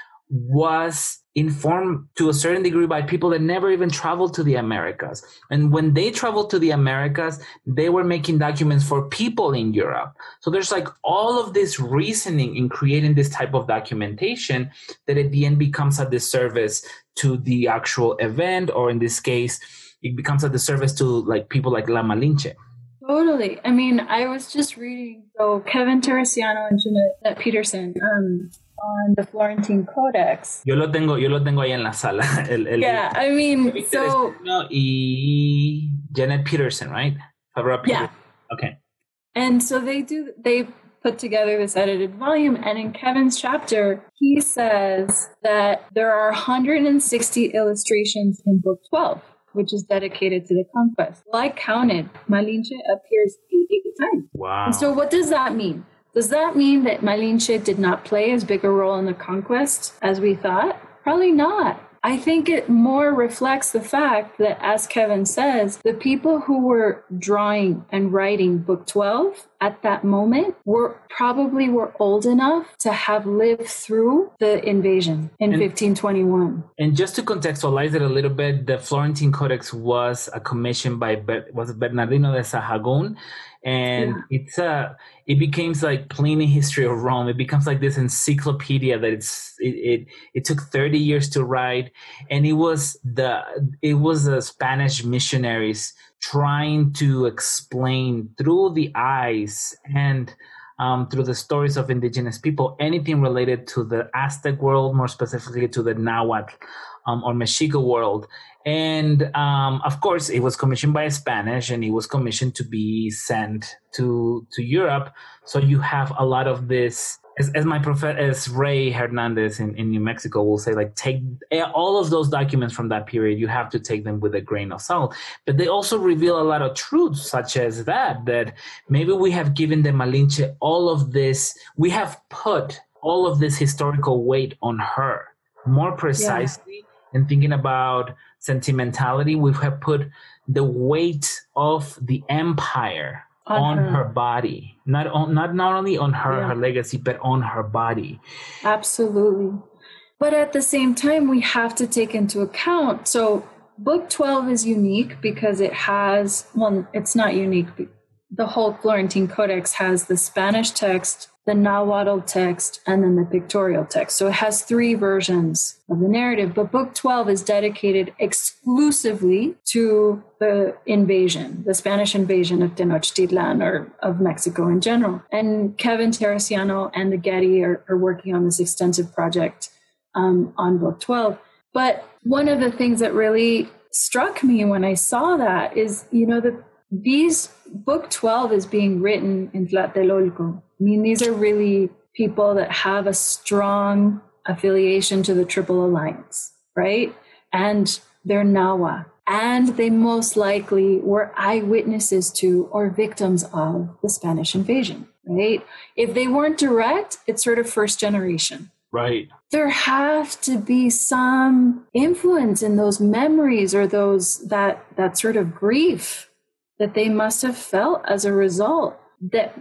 C: was informed to a certain degree by people that never even traveled to the Americas. And when they traveled to the Americas, they were making documents for people in Europe. So there's like all of this reasoning in creating this type of documentation that at the end becomes a disservice to the actual event, or in this case, it becomes a disservice to like people like La Malinche.
D: Totally. I mean, I was just reading, so Kevin Teresiano and Jeanette Peterson, um, on the Florentine Codex.
C: Yo lo tengo, yo lo tengo ahí en la sala. El, el,
D: yeah, I mean, so...
C: Y Janet Peterson, right? Peterson.
D: Yeah.
C: Okay.
D: And so they do, they put together this edited volume, and in Kevin's chapter, he says that there are one hundred sixty illustrations in book twelve, which is dedicated to the conquest. Well, I counted, Malinche appears eight times.
C: Wow.
D: And so what does that mean? Does that mean that Malinche did not play as big a role in the conquest as we thought? Probably not. I think it more reflects the fact that, as Kevin says, the people who were drawing and writing book twelve at that moment were probably were old enough to have lived through the invasion in and, fifteen twenty-one.
C: And just to contextualize it a little bit, the Florentine Codex was a commission by was Bernardino de Sahagún. And yeah. it's a, it becomes like Pliny History of Rome. It becomes like this encyclopedia that it's, it, it, it took thirty years to write. And it was the, it was the Spanish missionaries trying to explain through the eyes and um, through the stories of indigenous people, anything related to the Aztec world, more specifically to the Nahuatl um, or Mexica world. And um, of course, it was commissioned by Spanish, and it was commissioned to be sent to to Europe. So you have a lot of this, as, as my prof, as Ray Hernandez in, in New Mexico will say, like, take all of those documents from that period. You have to take them with a grain of salt. But they also reveal a lot of truths, such as that, that maybe we have given the Malinche all of this. We have put all of this historical weight on her more precisely. Yeah. And thinking about sentimentality, we have put the weight of the empire on, on her. her body, not on, not not only on her, yeah. her legacy, but on her body.
D: Absolutely. But at the same time, we have to take into account. So book twelve is unique because it has, well, it's not unique. The whole Florentine Codex has the Spanish text, the Nahuatl text, and then the pictorial text. So it has three versions of the narrative, but book twelve is dedicated exclusively to the invasion, the Spanish invasion of Tenochtitlan, or of Mexico in general. And Kevin Teresiano and the Getty are, are working on this extensive project um, on book twelve. But one of the things that really struck me when I saw that is, you know, the these book twelve is being written in Tlatelolco. I mean, these are really people that have a strong affiliation to the Triple Alliance, right? And they're Nahua. And they most likely were eyewitnesses to or victims of the Spanish invasion, right? If they weren't direct, it's sort of first generation.
C: Right.
D: There have to be some influence in those memories or those that that sort of grief that they must have felt as a result that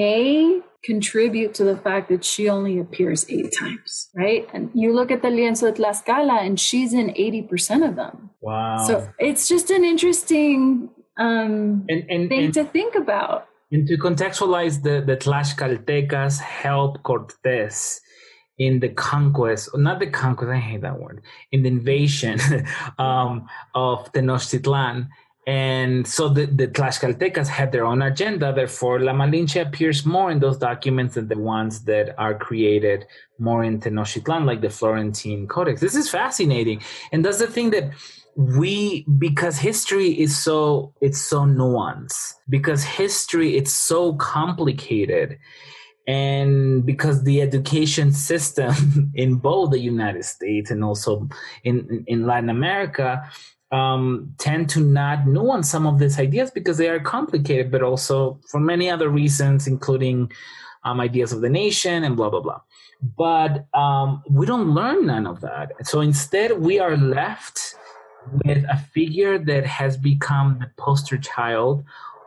D: may contribute to the fact that she only appears eight times, right? And you look at the Lienzo de Tlaxcala and she's in eighty percent of them.
C: Wow.
D: So it's just an interesting um,
C: and, and,
D: thing
C: and,
D: to think about.
C: And to contextualize, the, the Tlaxcaltecas help Cortés in the conquest, not the conquest, I hate that word, in the invasion um, of Tenochtitlan. And so the, the Tlaxcaltecas had their own agenda. Therefore, La Malinche appears more in those documents than the ones that are created more in Tenochtitlan, like the Florentine Codex. This is fascinating. And that's the thing that we, because history is so, it's so nuanced, because history, it's so complicated. And because the education system in both the United States and also in, in Latin America um, tend to not nuance some of these ideas because they are complicated, but also for many other reasons, including um, ideas of the nation and blah, blah, blah. But um, we don't learn none of that. So instead, we are left with a figure that has become the poster child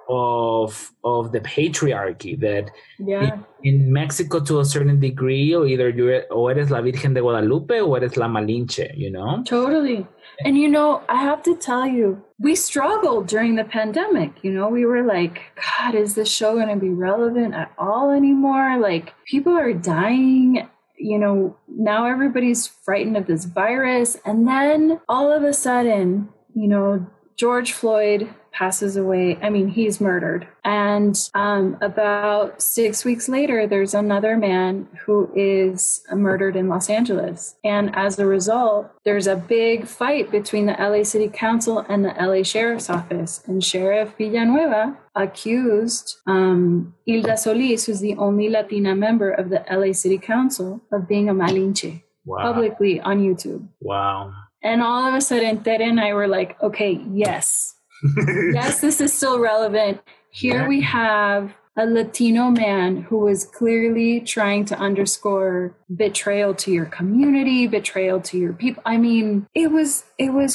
C: of of the patriarchy that
D: yeah.
C: in, in Mexico to a certain degree, or either you're o eres la Virgen de Guadalupe or eres la Malinche, you know?
D: Totally. And you know, I have to tell you, we struggled during the pandemic. You know, we were like, God, is this show going to be relevant at all anymore? Like, people are dying. You know, now everybody's frightened of this virus. And then all of a sudden, you know, George Floyd passes away. I mean, he's murdered. And um, about six weeks later, there's another man who is murdered in Los Angeles. And as a result, there's a big fight between the L A City Council and the L A Sheriff's Office. And Sheriff Villanueva accused um, Hilda Solis, who's the only Latina member of the L A City Council, of being a Malinche. Wow. Publicly on YouTube.
C: Wow.
D: And all of a sudden, Tere and I were like, okay, yes. Yes, this is still relevant. Here we have a Latino man who was clearly trying to underscore betrayal to your community, betrayal to your people. I mean, it was it was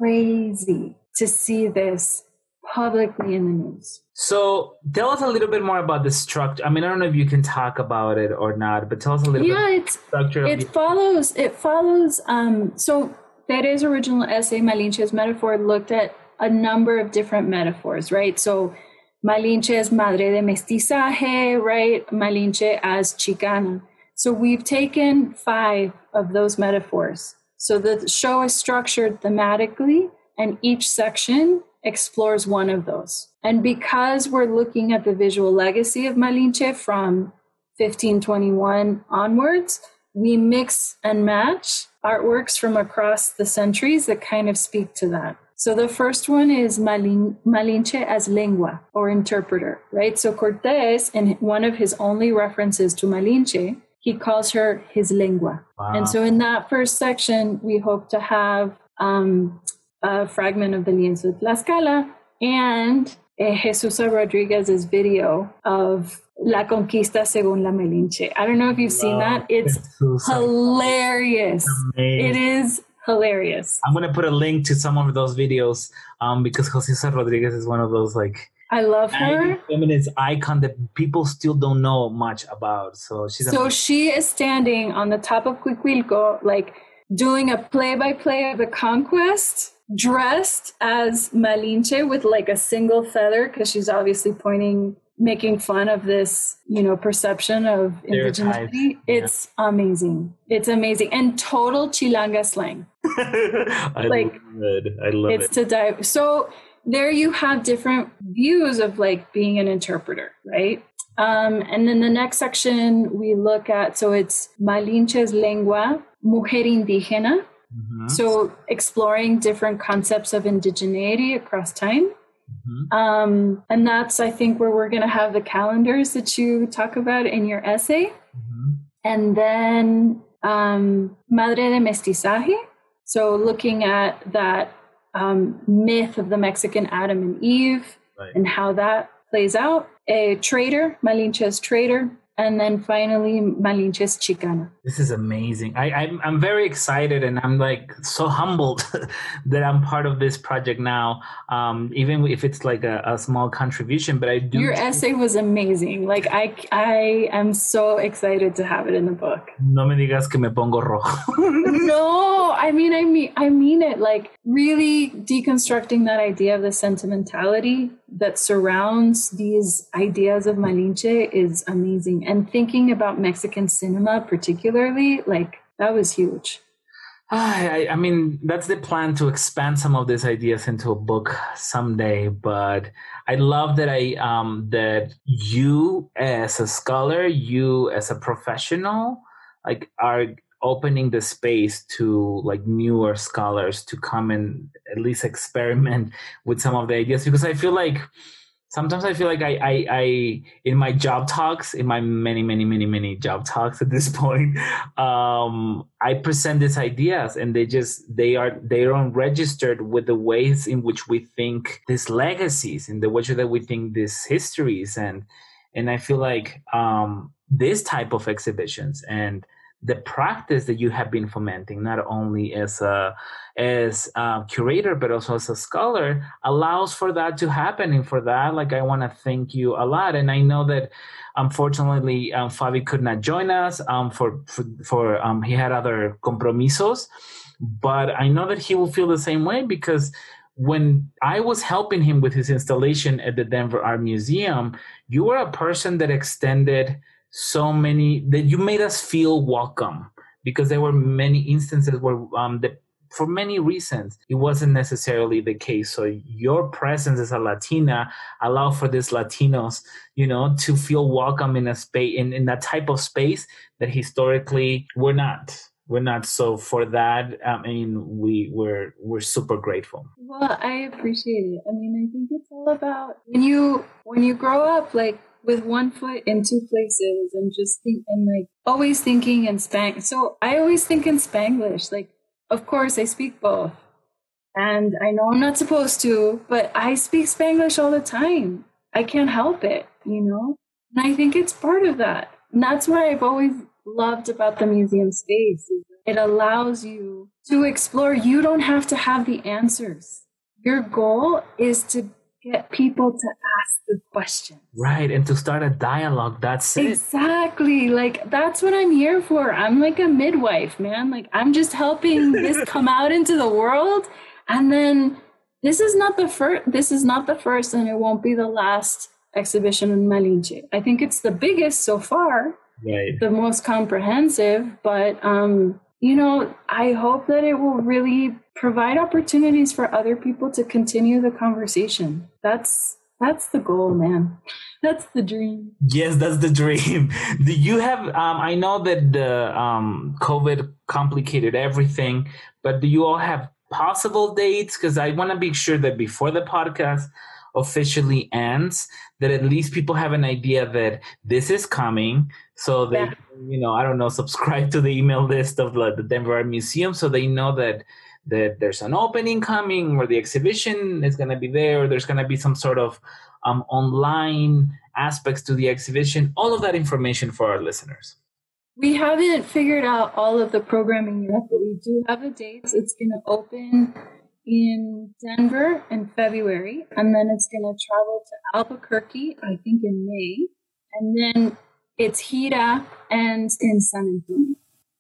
D: crazy to see this publicly in the news.
C: So tell us a little bit more about the structure. I mean, I don't know if you can talk about it or not, but tell us a little
D: yeah,
C: bit
D: it's,
C: about the structure.
D: It
C: of the-
D: follows, it follows, um, so Tere's original essay, Malinche's Metaphor, looked at a number of different metaphors, right? So Malinche as madre de mestizaje, right? Malinche as chicana. So we've taken five of those metaphors. So the show is structured thematically, and each section explores one of those. And because we're looking at the visual legacy of Malinche from fifteen twenty-one onwards, we mix and match artworks from across the centuries that kind of speak to that. So the first one is Malin, Malinche as lengua, or interpreter, right? So Cortés, in one of his only references to Malinche, he calls her his lengua. Wow. And so in that first section, we hope to have um, a fragment of the Lienzo de Tlaxcala and uh, Jesusa Rodriguez's video of La Conquista según la Malinche. I don't know if you've wow. seen that. It's Jesus. Hilarious. Amazing. It is hilarious.
C: I'm going to put a link to some of those videos um, because Jesusa Rodriguez is one of those like
D: I love her.
C: Feminist icon that people still don't know much about. So she's
D: so
C: amazing.
D: She is standing on the top of Cuicuilco, like doing a play-by-play of the conquest, dressed as Malinche with like a single feather, because she's obviously pointing, making fun of this, you know, perception of indigeneity. Yeah. It's amazing. It's amazing. And total Chilanga slang.
C: I
D: like,
C: love it. I love
D: it's
C: it.
D: It's to dive. So there you have different views of like being an interpreter, right? Um, and then the next section we look at, so it's Malinche's lengua, mujer indígena. Mm-hmm. So exploring different concepts of indigeneity across time. Mm-hmm. Um, and that's, I think, where we're going to have the calendars that you talk about in your essay. Mm-hmm. And then um, Madre de Mestizaje. So looking at that um, myth of the Mexican Adam and Eve, right, and how that plays out. A traitor, Malinche's traitor. And then finally, Malinche's chicana.
C: This is amazing. I, I'm I'm very excited, and I'm like so humbled that I'm part of this project now. Um, even if it's like a, a small contribution, but I do.
D: Your essay was amazing. Like I I am so excited to have it in the book.
C: No me digas que me pongo rojo.
D: No, I mean I mean I mean it. Like really deconstructing that idea of the sentimentality that surrounds these ideas of Malinche is amazing. And thinking about Mexican cinema particularly, like that was huge.
C: I, I mean, that's the plan to expand some of these ideas into a book someday. But I love that I um that you as a scholar, you as a professional, like are opening the space to like newer scholars to come and at least experiment with some of the ideas, because I feel like sometimes I feel like I, I, I, in my job talks, in my many, many, many, many job talks at this point, um, I present these ideas, and they just, they are, they are unregistered with the ways in which we think these legacies, in the way that we think these histories. And, and I feel like, um, this type of exhibitions and the practice that you have been fomenting, not only as a as a curator but also as a scholar, allows for that to happen. And for that, like, I want to thank you a lot. And I know that unfortunately um, Fabi could not join us um, for for, for um, he had other compromisos, but I know that he will feel the same way, because when I was helping him with his installation at the Denver Art Museum, you were a person that extended so many, that you made us feel welcome, because there were many instances where um the, for many reasons it wasn't necessarily the case. So your presence as a Latina allowed for these Latinos, you know, to feel welcome in a space, in, in that type of space that historically we're not. We're not. So for that, I mean, we we're we're super grateful.
D: Well, I appreciate it. I mean, I think it's all about when you when you grow up, like, with one foot in two places, and just think, and like always thinking in Spanglish. So I always think in Spanglish. Like, of course, I speak both, and I know I'm not supposed to, but I speak Spanglish all the time. I can't help it, you know. And I think it's part of that. And that's what I've always loved about the museum space. Is it allows you to explore. You don't have to have the answers. Your goal is to get people to ask the questions.
C: Right, and to start a dialogue. That's it.
D: Exactly. Like, that's what I'm here for. I'm like a midwife, man. Like, I'm just helping this come out into the world. And then this is not the first, this is not the first, and it won't be the last exhibition in Malinche. I think it's the biggest so far,
C: right,
D: the most comprehensive, but um you know, I hope that it will really provide opportunities for other people to continue the conversation. That's that's the goal, man. That's the dream.
C: Yes, that's the dream. Do you have, um, I know that the um, COVID complicated everything, but do you all have possible dates? Because I want to be sure that before the podcast officially ends, that at least people have an idea that this is coming. So they, yeah. you know, I don't know, subscribe to the email list of the, the Denver Art Museum, so they know that that there's an opening coming, or the exhibition is going to be there, or there's going to be some sort of um, online aspects to the exhibition. All of that information for our listeners.
D: We haven't figured out all of the programming yet, but we do have the dates. It's going to open in Denver in February, and then it's going to travel to Albuquerque, I think in May, and then it's Hira and in San Antonio.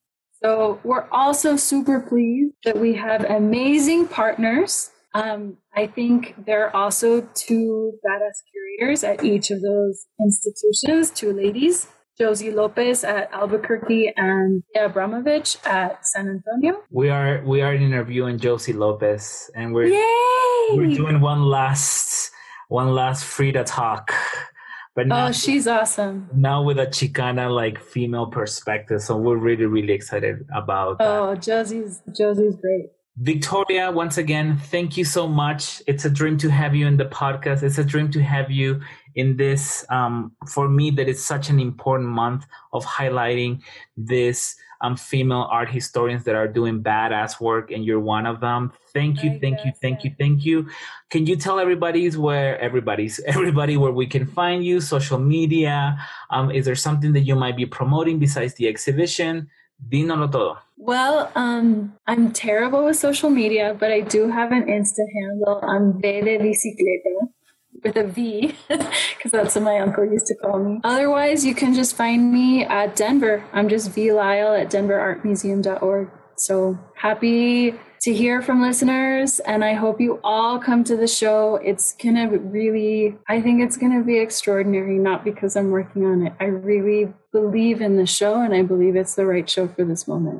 D: So we're also super pleased that we have amazing partners. Um, I think there are also two badass curators at each of those institutions, two ladies, Josie Lopez at Albuquerque and Thea Abramovich at San Antonio.
C: We are we are interviewing Josie Lopez, and we're
D: Yay!
C: we're doing one last one last Frida talk. But now,
D: oh, she's awesome.
C: Now with a Chicana like female perspective, so we're really really excited about that.
D: Oh, Josie's Josie's great.
C: Victoria, once again, thank you so much. It's a dream to have you in the podcast. It's a dream to have you in this, um, for me, that is such an important month of highlighting this um, female art historians that are doing badass work, and you're one of them. Thank you, thank you, thank you, thank you. Can you tell everybody's where everybody's everybody where we can find you, social media? Um, is there something that you might be promoting besides the exhibition? Dínoslo todo.
D: Well, um, I'm terrible with social media, but I do have an Insta handle. I'm V de Bicicleta with a V, because that's what my uncle used to call me. Otherwise, you can just find me at Denver. I'm just V Lyle at denver art museum dot org. So happy to hear from listeners, and I hope you all come to the show. It's gonna really, I think it's gonna be extraordinary, not because I'm working on it. I really believe in the show, and I believe it's the right show for this moment.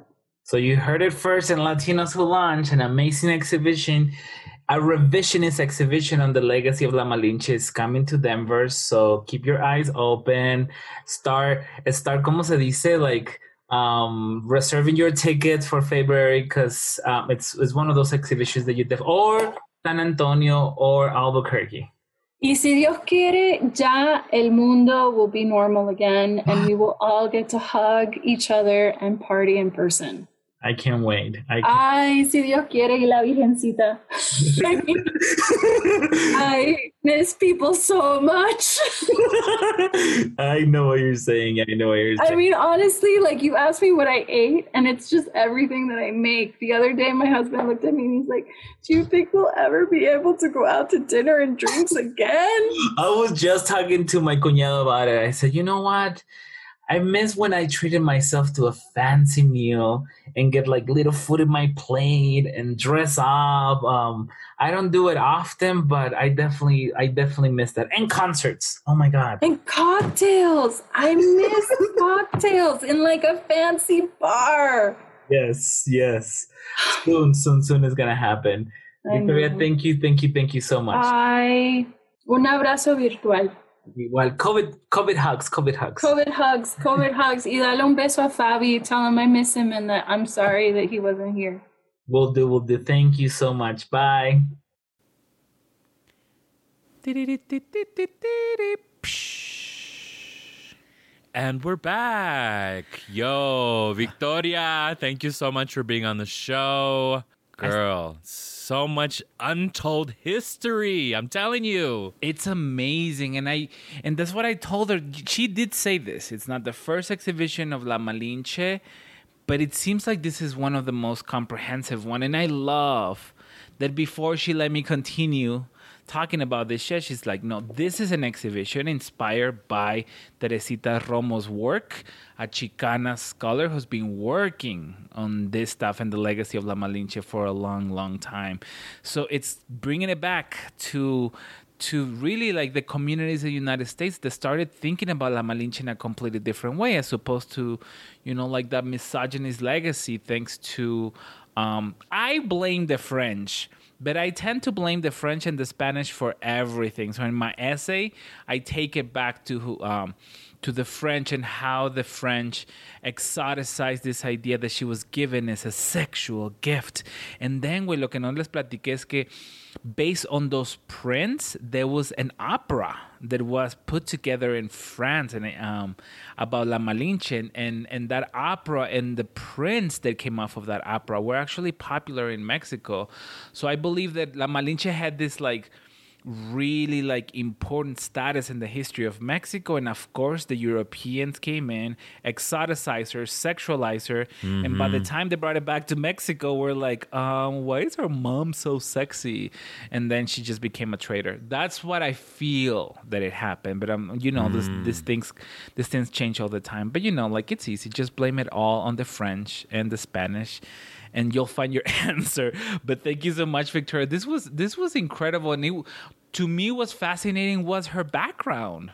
C: So you heard it first in Latinos Who Launch, an amazing exhibition, a revisionist exhibition on the legacy of La Malinche is coming to Denver. So keep your eyes open. Start, start, como se dice, like um, reserving your tickets for February because um, it's it's one of those exhibitions that you def or San Antonio or Albuquerque.
D: Y si Dios quiere, ya el mundo will be normal again, and we will all get to hug each other and party in person.
C: I can't wait. I can't.
D: Ay, si Dios quiere, y la Virgencita. I miss people so much.
C: I know what you're saying. I know what you're saying.
D: I mean, honestly, like you asked me what I ate, and it's just everything that I make. The other day, my husband looked at me and he's like, do you think we'll ever be able to go out to dinner and drinks again?
C: I was just talking to my cuñado about it. I said, you know what? I miss when I treated myself to a fancy meal and get like little food in my plate and dress up. Um, I don't do it often, but I definitely, I definitely miss that. And concerts. Oh my God.
D: And cocktails. I miss cocktails in like a fancy bar.
C: Yes, yes. Soon, soon, soon is going to happen.
D: I
C: Victoria,
D: know.
C: thank you, thank you, thank you so much.
D: Ay, un abrazo virtual.
C: Well, COVID, COVID hugs, COVID hugs.
D: COVID hugs, COVID hugs. Y dale un beso a Fabi. Tell him I miss him and that I'm sorry that he wasn't here.
C: We'll do, we'll do. Thank you so much. Bye.
A: And we're back. Yo, Victoria, thank you so much for being on the show. Girl, so much untold history. I'm telling you.
B: It's amazing. And I and that's what I told her. She did say this. It's not the first exhibition of La Malinche, but it seems like this is one of the most comprehensive one. And I love that before she let me continue talking about this shit, she's like, no, this is an exhibition inspired by Teresita Romo's work, a Chicana scholar who's been working on this stuff and the legacy of La Malinche for a long, long time. So it's bringing it back to to really like the communities of the United States that started thinking about La Malinche in a completely different way, as opposed to, you know, like that misogynist legacy thanks to, um, I blame the French. But I tend to blame the French and the Spanish for everything. So in my essay, I take it back to um, to the French and how the French exoticized this idea that she was given as a sexual gift. And then, güey, lo que no les platiqué es que based on those prints, there was an opera that was put together in France and um, about La Malinche. And, and, and that opera and the prints that came off of that opera were actually popular in Mexico. So I believe that La Malinche had this like really like important status in the history of Mexico. And of course, the Europeans came in, exoticized her, sexualized her. Mm-hmm. And by the time they brought it back to Mexico, we're like, um, why is her mom so sexy? And then she just became a traitor. That's what I feel that it happened. But um, you know, mm. this this things this things change all the time. But you know, like it's easy. Just blame it all on the French and the Spanish, and you'll find your answer. But thank you so much, Victoria. This was this was incredible, and it, to me, what's fascinating was her background.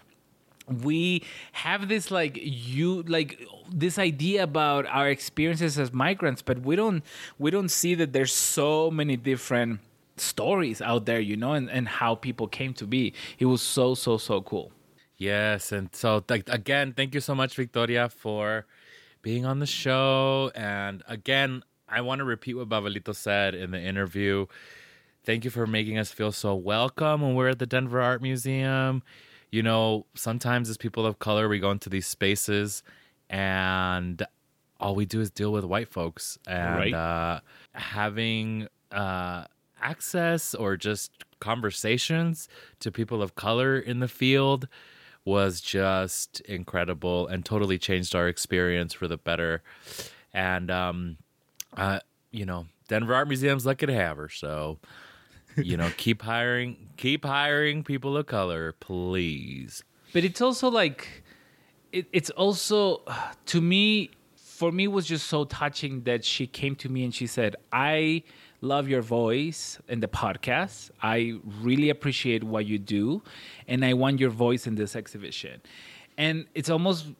B: We have this like you like this idea about our experiences as migrants, but we don't we don't see that there's so many different stories out there, you know, and, and how people came to be. It was so so so cool.
A: Yes, and so like again, thank you so much, Victoria, for being on the show. And again, I want to repeat what Babelito said in the interview. Thank you for making us feel so welcome when we're at the Denver Art Museum. You know, sometimes as people of color, we go into these spaces and all we do is deal with white folks. And
B: right.
A: uh, having uh, access or just conversations to people of color in the field was just incredible and totally changed our experience for the better. And, um, uh, you know, Denver Art Museum's lucky to have her, so... You know, keep hiring, keep hiring people of color, please.
B: But it's also like, it, it's also, to me, for me, it was just so touching that she came to me and she said, I love your voice in the podcast. I really appreciate what you do. And I want your voice in this exhibition. And it's almost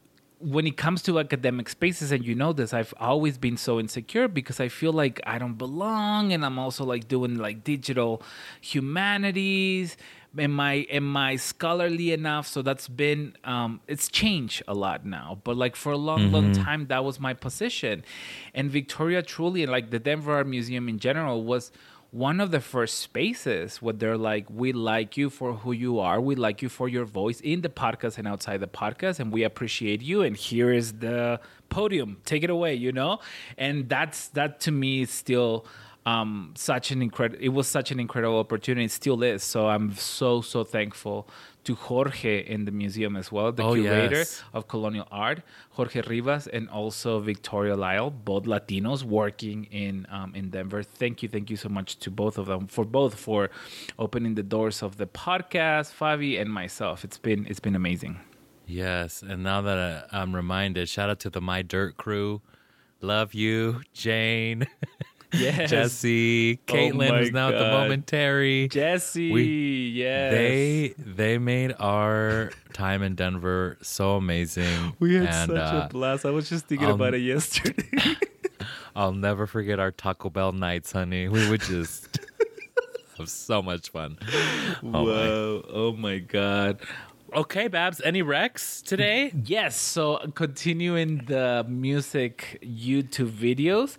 B: when it comes to academic spaces, and you know this, I've always been so insecure because I feel like I don't belong, and I'm also like doing like digital humanities. Am I am I scholarly enough? So that's been um, it's changed a lot now. But like for a long, mm-hmm. long time, that was my position. And Victoria truly, and like the Denver Art Museum in general, was one of the first spaces where they're like, we like you for who you are. We like you for your voice in the podcast and outside the podcast. And we appreciate you. And here is the podium. Take it away, you know? And that's that to me is still um, such an incredible, it was such an incredible opportunity. It still is. So I'm so, so thankful to Jorge in the museum as well, the
A: oh,
B: curator
A: yes.
B: of colonial art, Jorge Rivas, and also Victoria Lyle, both Latinos working in um, in Denver. Thank you, thank you so much to both of them for both for opening the doors of the podcast, Fabi and myself. It's been it's been amazing.
A: Yes, and now that I'm reminded, shout out to the My Dirt crew. Love you, Jane.
B: Yes.
A: Jesse, Caitlin,
B: oh
A: who's now
B: God.
A: at the Momentary.
B: Jesse,
A: we,
B: yes.
A: They they made our time in Denver so amazing.
B: We had
A: and,
B: such
A: uh,
B: a blast. I was just thinking
A: I'll,
B: about it yesterday.
A: I'll never forget our Taco Bell nights, honey. We would just have so much fun.
B: Oh Whoa. My. Oh, my God.
A: Okay, Babs, any recs today?
B: Yes. So continuing the music YouTube videos,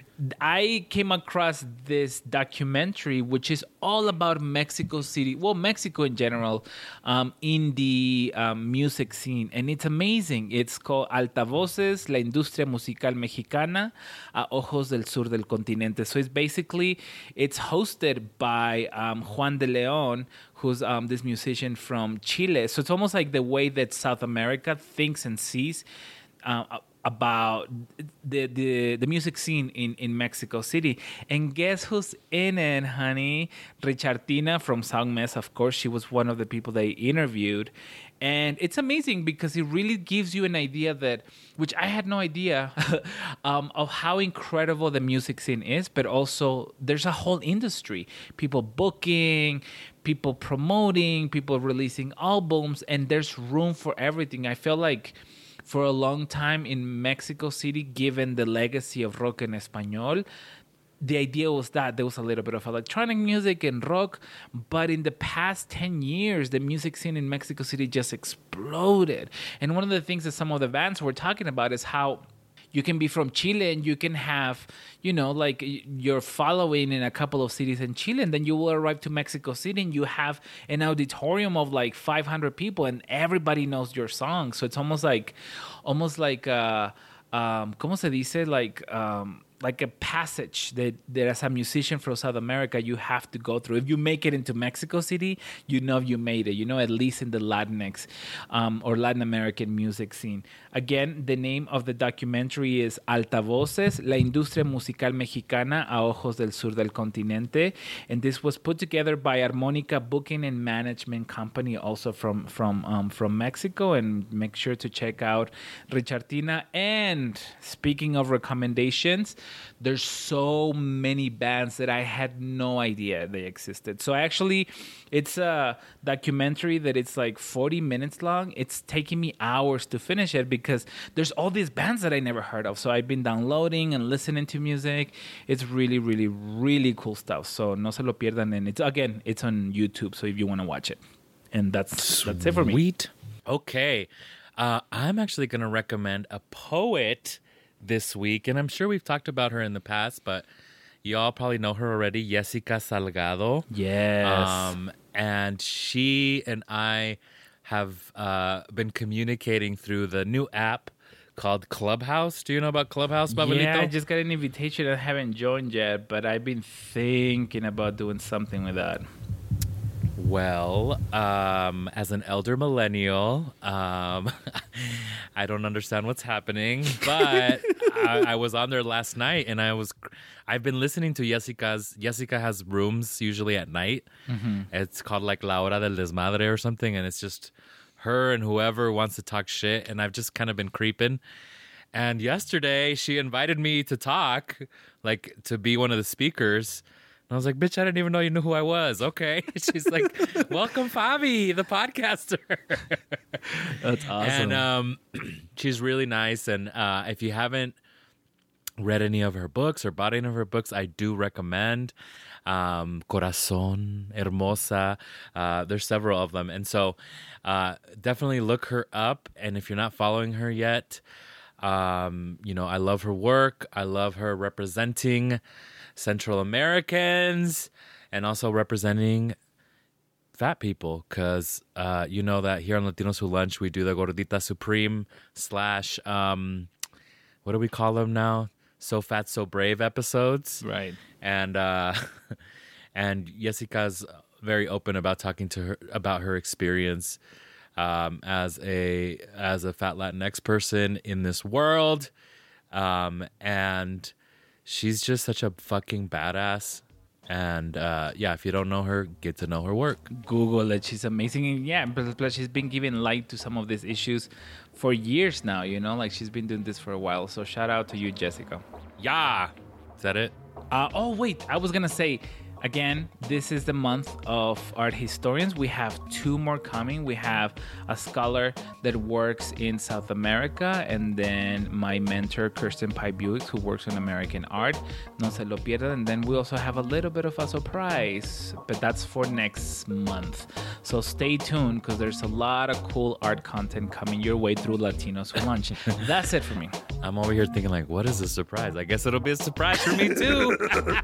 B: I came across this documentary, which is all about Mexico City, well, Mexico in general, um, in the um, music scene. And it's amazing. It's called Altavoces, la industria musical mexicana, a ojos del sur del continente. So it's basically, it's hosted by um, Juan de Leon, who's um, this musician from Chile. So it's almost like the way that South America thinks and sees uh, about the, the the music scene in, in Mexico City. And guess who's in it, honey? Richardina from Song Mess, of course. She was one of the people they interviewed. And it's amazing because it really gives you an idea that, which I had no idea, um, of how incredible the music scene is, but also there's a whole industry. People booking, people promoting, people releasing albums, and there's room for everything. I feel like for a long time in Mexico City, given the legacy of rock en español, the idea was that there was a little bit of electronic music and rock, but in the past ten years, the music scene in Mexico City just exploded. And one of the things that some of the bands were talking about is how you can be from Chile and you can have, you know, like your following in a couple of cities in Chile, and then you will arrive to Mexico City and you have an auditorium of like five hundred people and everybody knows your song. So it's almost like, almost like, uh, um, ¿cómo se dice? Like, um, like a passage that, that as a musician from South America, you have to go through. If you make it into Mexico City, you know you made it, you know, at least in the Latinx um, or Latin American music scene. Again, the name of the documentary is Altavoces, la industria musical mexicana a ojos del sur del continente. And this was put together by Armónica Booking and Management Company, also from, from, um, from Mexico. And make sure to check out Richardina. And speaking of recommendations, there's so many bands that I had no idea they existed. So actually, it's a documentary that it's like forty minutes long. It's taking me hours to finish it because there's all these bands that I never heard of. So I've been downloading and listening to music. It's really, really, really cool stuff. So no se lo pierdan. And it's, again, it's on YouTube. So if you want to watch it. And that's that's it for me.
A: Sweet. Okay. Uh, I'm actually going to recommend a poet this week, and I'm sure we've talked about her in the past, but y'all probably know her already, Jessica Salgado.
B: Yes.
A: Um, and she and I have uh, been communicating through the new app called Clubhouse. Do you know about Clubhouse, Pablito?
B: Yeah, I just got an invitation. I haven't joined yet, but I've been thinking about doing something with that.
A: Well, um, as an elder millennial, um, I don't understand what's happening, but I, I was on there last night, and I was, I've been listening to Jessica's. Jessica has rooms usually at night. Mm-hmm. It's called like La Hora del Desmadre or something, and it's just her and whoever wants to talk shit, and I've just kind of been creeping. And yesterday, she invited me to talk, like to be one of the speakers. And I was like, bitch, I didn't even know you knew who I was. Okay. She's like, welcome, Fabi, the podcaster.
B: That's awesome.
A: And um, she's really nice. And uh, if you haven't read any of her books or bought any of her books, I do recommend um, Corazón, Hermosa. Uh, there's several of them. And so uh, definitely look her up. And if you're not following her yet, um, you know, I love her work. I love her representing Central Americans and also representing fat people, because uh, you know that here on Latinos Who Lunch, we do the Gordita Supreme slash, um, what do we call them now? So Fat, So Brave episodes.
B: Right.
A: And uh, and Jessica's very open about talking to her about her experience um, as a as a fat Latinx person in this world. Um, and she's just such a fucking badass. And uh, yeah, if you don't know her, get to know her work.
B: Google it. She's amazing. And yeah, but, but she's been giving light to some of these issues for years now, you know? Like, she's been doing this for a while. So shout out to you, Jessica.
A: Yeah. Is that it?
B: Uh, oh, wait. I was going to say, again, this is the month of art historians. We have two more coming. We have a scholar that works in South America, and then my mentor, Kirsten Pye Buick, who works on American art. No se lo pierdan. And then we also have a little bit of a surprise, but that's for next month. So stay tuned, because there's a lot of cool art content coming your way through Latinos Who Lunch. That's it for me.
A: I'm over here thinking, like, what is a surprise? I guess it'll be a surprise for me, too.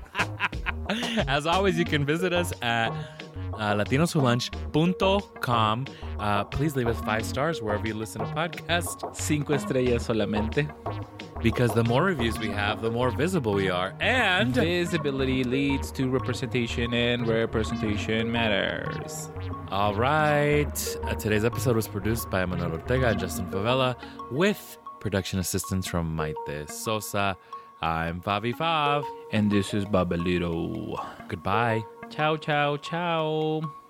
A: As always, you can visit us at uh, latinos who lunch dot com. Uh, please leave us five stars wherever you listen to podcasts.
B: Cinco estrellas solamente.
A: Because the more reviews we have, the more visible we are. And
B: visibility leads to representation, and representation matters.
A: All right. Uh, today's episode was produced by Manuel Ortega and Justin Favela with production assistance from Maite Sosa. I'm Favi Fav.
B: And this is Babelito.
A: Goodbye.
B: Ciao, ciao, ciao.